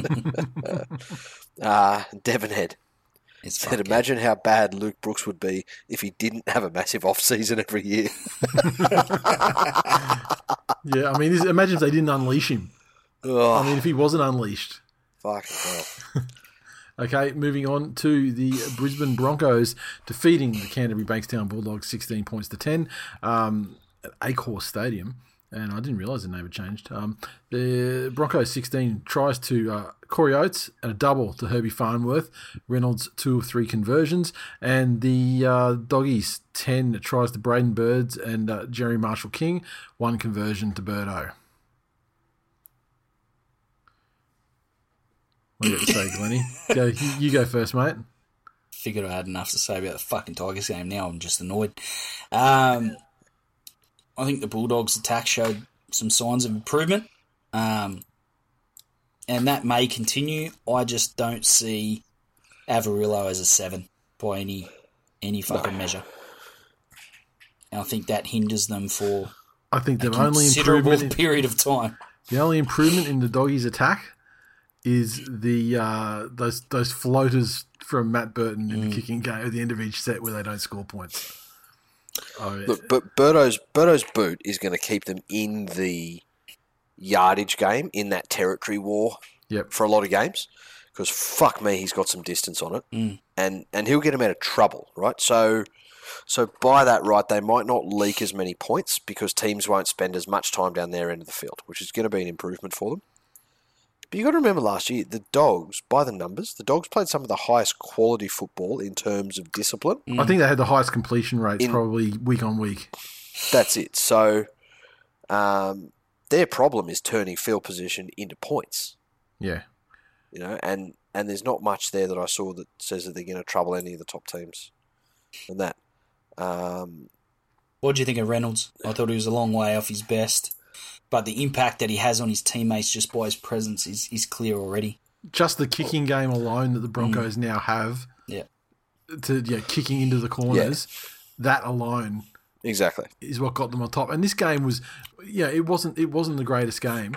uh, Devonhead It's said, fucking, imagine how bad Luke Brooks would be if he didn't have a massive off-season every year. Yeah, I mean, this- imagine if they didn't unleash him. Oh, I mean, if he wasn't unleashed. fucking hell. Okay, moving on to the Brisbane Broncos defeating the Canterbury Bankstown Bulldogs sixteen points to ten um, at Acor Stadium. And I didn't realise the name had changed. Um, the Broncos sixteen tries to uh, Corey Oates and a double to Herbie Farnworth. Reynolds two of three conversions. And the uh, Doggies ten tries to Braden Birds and uh, Jerry Marshall King. One conversion to Birdo. What do you got to say, Glennie? Go, you, you go first, mate. figured I had enough to say about the fucking Tigers game. Now I'm just annoyed. Um, I think the Bulldogs' attack showed some signs of improvement, um, and that may continue. I just don't see Avarillo as a seven by any any fucking No. measure. And I think that hinders them for I think a they've only considerable improvement. In, period of time. The only improvement in the Doggies' attack is the uh, those those floaters from Matt Burton in Mm. the kicking game at the end of each set where they don't score points. Oh, yeah. Look, but Birdo's Birdo's boot is going to keep them in the yardage game, in that territory war Yep. for a lot of games. Because fuck me, he's got some distance on it, Mm. and and he'll get him out of trouble, right? So, so by that right, they might not leak as many points because teams won't spend as much time down their end of the field, which is going to be an improvement for them. But you got to remember last year, the Dogs, by the numbers, the Dogs played some of the highest quality football in terms of discipline. I think they had the highest completion rates In- probably week on week. That's it. So, um, their problem is turning field position into points. Yeah. You know, and, and there's not much there that I saw that says that they're going to trouble any of the top teams. And that, um, What do you think of Reynolds? I thought he was a long way off his best, but the impact that he has on his teammates just by his presence is, is clear already. Just the kicking game alone that the Broncos now have Yeah. to yeah, kicking into the corners, that alone exactly. is what got them on top. And this game was, yeah, it wasn't it wasn't the greatest game,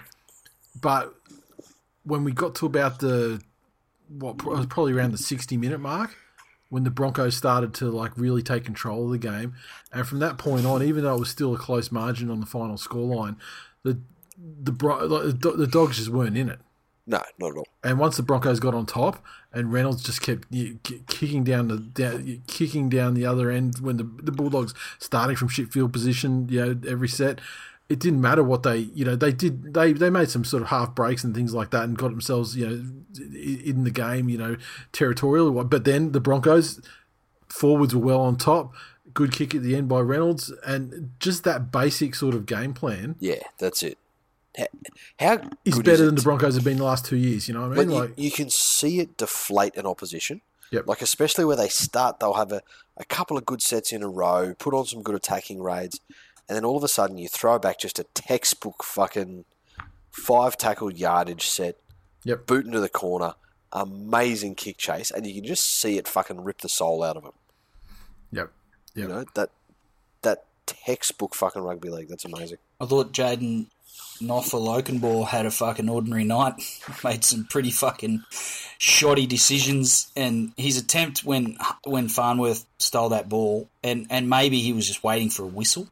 but when we got to about the what it was probably around the sixty minute mark, when the Broncos started to like really take control of the game, and from that point on, even though it was still a close margin on the final scoreline, the the Bro- like, the the Dogs just weren't in it. No, not at all. And once the Broncos got on top, and Reynolds just kept you, k- kicking down the down, kicking down the other end when the the Bulldogs starting from shit field position, you know, every set, it didn't matter what they, you know, they did they they made some sort of half breaks and things like that, and got themselves, you know, in the game, you know, territorial. But then the Broncos forwards were well on top. Good kick at the end by Reynolds, and just that basic sort of game plan Yeah, that's it. How, how is good better is than it? the Broncos have been the last two years. You know what I Like, mean? you, Like, you can see it deflate an opposition. Yep. Like, especially where they start, they'll have a, a couple of good sets in a row, put on some good attacking raids, and then all of a sudden you throw back just a textbook fucking five tackle yardage set, Yep. boot into the corner, amazing kick chase, and you can just see it fucking rip the soul out of them. yep, yep. You know, that that textbook fucking rugby league, that's amazing. I thought Jaden Nofa-Lokenball had a fucking ordinary night. Made some pretty fucking shoddy decisions, and his attempt when when Farnworth stole that ball, and, and maybe he was just waiting for a whistle,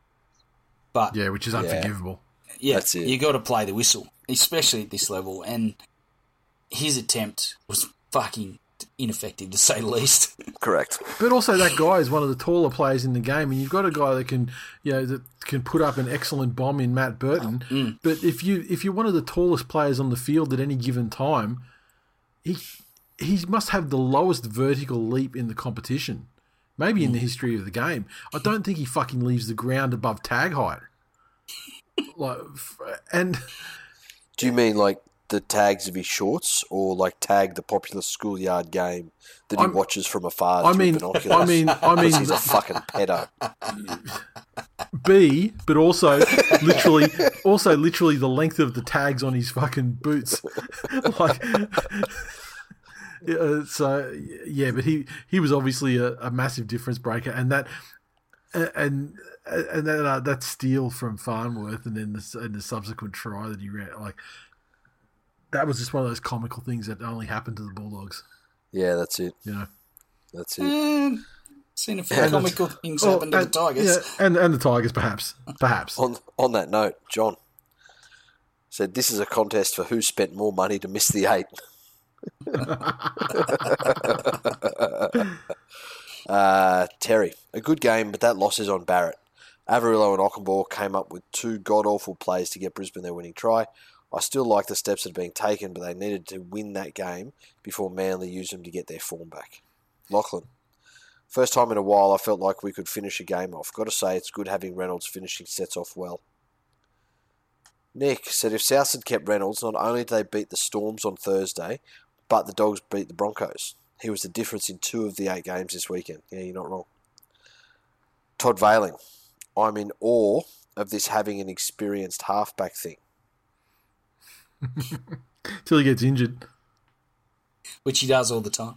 but Yeah, which is unforgivable. yeah, That's it. you got to play the whistle, especially at this level. And his attempt was fucking ineffective, to say the least. Correct. But also, that guy is one of the taller players in the game, and you've got a guy that can, you know, that can put up an excellent bomb in Matt Burton. Mm. But if you if you're one of the tallest players on the field at any given time, he he must have the lowest vertical leap in the competition, maybe in the history of the game. I don't think he fucking leaves the ground above tag height. Like, and Do you mean like the tags of his shorts, or like tag the popular schoolyard game that he I'm- watches from afar I through mean, binoculars? I mean, I mean, Because he's a fucking pedo. B, but also literally, also literally the length of the tags on his fucking boots, like. Uh, so yeah, but he, he was obviously a, a massive difference breaker, and that and and that uh, that steal from Farnworth, and then the, and the subsequent try that he ran, like that was just one of those comical things that only happened to the Bulldogs, Yeah, that's it. you know. That's it. Um, seen a few And comical things Well, happen to and, the Tigers. yeah, and and the Tigers, perhaps, perhaps. On on that note, John said this is a contest for who spent more money to miss the eight. uh, Terry, a good game, but that loss is on Barrett. Averillo and Ockenbaugh came up with two god-awful plays to get Brisbane their winning try. I still like the steps that are being taken, but they needed to win that game before Manly used them to get their form back. Lachlan, first time in a while I felt like we could finish a game off. Got to say, it's good having Reynolds finishing sets off well. Nick said if South had kept Reynolds, not only did they beat the Storms on Thursday, but the Dogs beat the Broncos. He was the difference in two of the eight games this weekend. Yeah, you're not wrong. Todd Veiling, I'm in awe of this having an experienced halfback thing. Till he gets injured. Which he does all the time.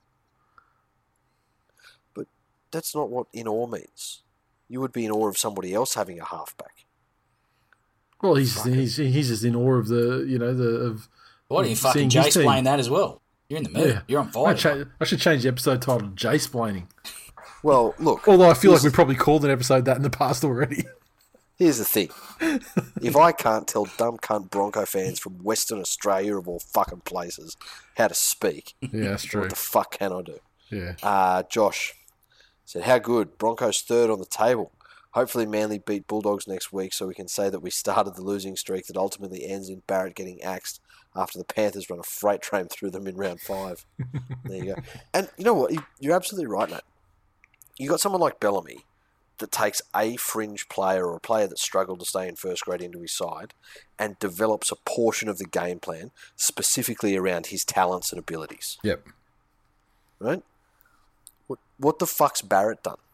But that's not what in awe means. You would be in awe of somebody else having a halfback. Well, he's just, he's he's just in awe of the you know the of. Why don't you fucking Jay-splain that as well? You're in the mood. Yeah. You're on fire. I, cha- I should change the episode title to Jay-splaining. Well, look. Although I feel like we probably called an episode that in the past already. Here's the thing. If I can't tell dumb cunt Bronco fans from Western Australia of all fucking places how to speak, yeah, that's true. What the fuck can I do? Yeah. Uh, Josh said, how good. Broncos third on the table. Hopefully Manly beat Bulldogs next week so we can say that we started the losing streak that ultimately ends in Barrett getting axed after the Panthers run a freight train through them in round five. There you go. And you know what? You're absolutely right, Nat. You got someone like Bellamy that takes a fringe player or a player that struggled to stay in first grade into his side and develops a portion of the game plan specifically around his talents and abilities. Yep. Right? What, what the fuck's Barrett done?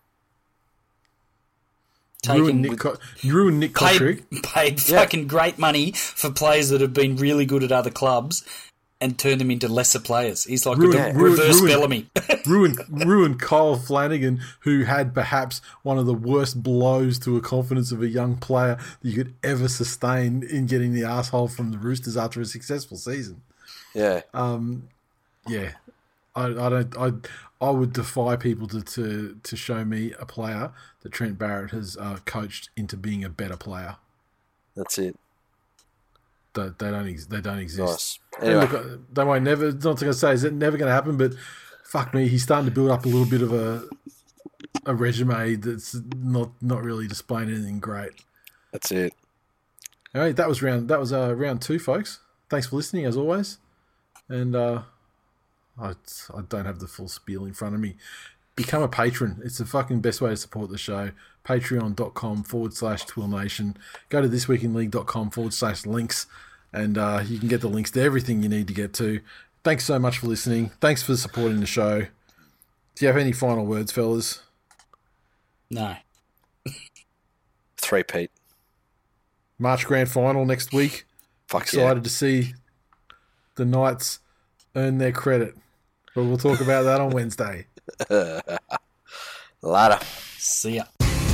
Ruined Nick, Co- ruined Nick Cotric. Paid, paid fucking yeah. great money for players that have been really good at other clubs and turned them into lesser players. He's like ruined, a reverse ruined, Bellamy. ruined, ruined Kyle Flanagan, who had perhaps one of the worst blows to a confidence of a young player that you could ever sustain in getting the asshole from the Roosters after a successful season. Yeah. Um. Yeah. I, I don't. I. I would defy people to, to, to show me a player that Trent Barrett has uh, coached into being a better player. That's it. They, they don't. Ex- they don't exist. Nice. Anyway. Look, they won't never. It's not going to say is it never going to happen, but fuck me, he's starting to build up a little bit of a a resume that's not not really displaying anything great. That's it. All right, that was round. That was uh, round two, folks. Thanks for listening as always, and. Uh, I, I don't have the full spiel in front of me. Become a patron. It's the fucking best way to support the show. Patreon.com forward slash Twill Nation. Go to thisweekinleague.com forward slash links and uh, you can get the links to everything you need to get to. Thanks so much for listening. Thanks for supporting the show. Do you have any final words, fellas? No. Three, Pete. March Grand Final next week. Fuck Excited yeah. to see the Knights earn their credit. But we'll talk about that on Wednesday. Later. See ya.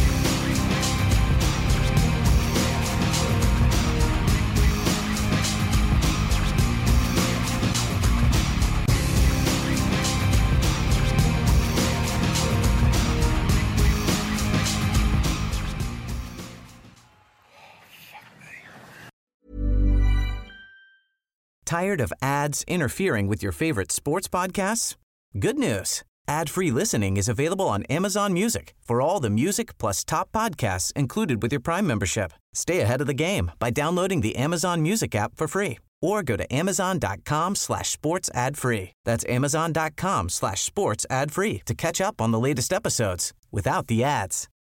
Tired of ads interfering with your favorite sports podcasts? Good news. Ad-free listening is available on Amazon Music for all the music plus top podcasts included with your Prime membership. Stay ahead of the game by downloading the Amazon Music app for free or go to amazon.com slash sports ad free. That's amazon.com slash sports ad free to catch up on the latest episodes without the ads.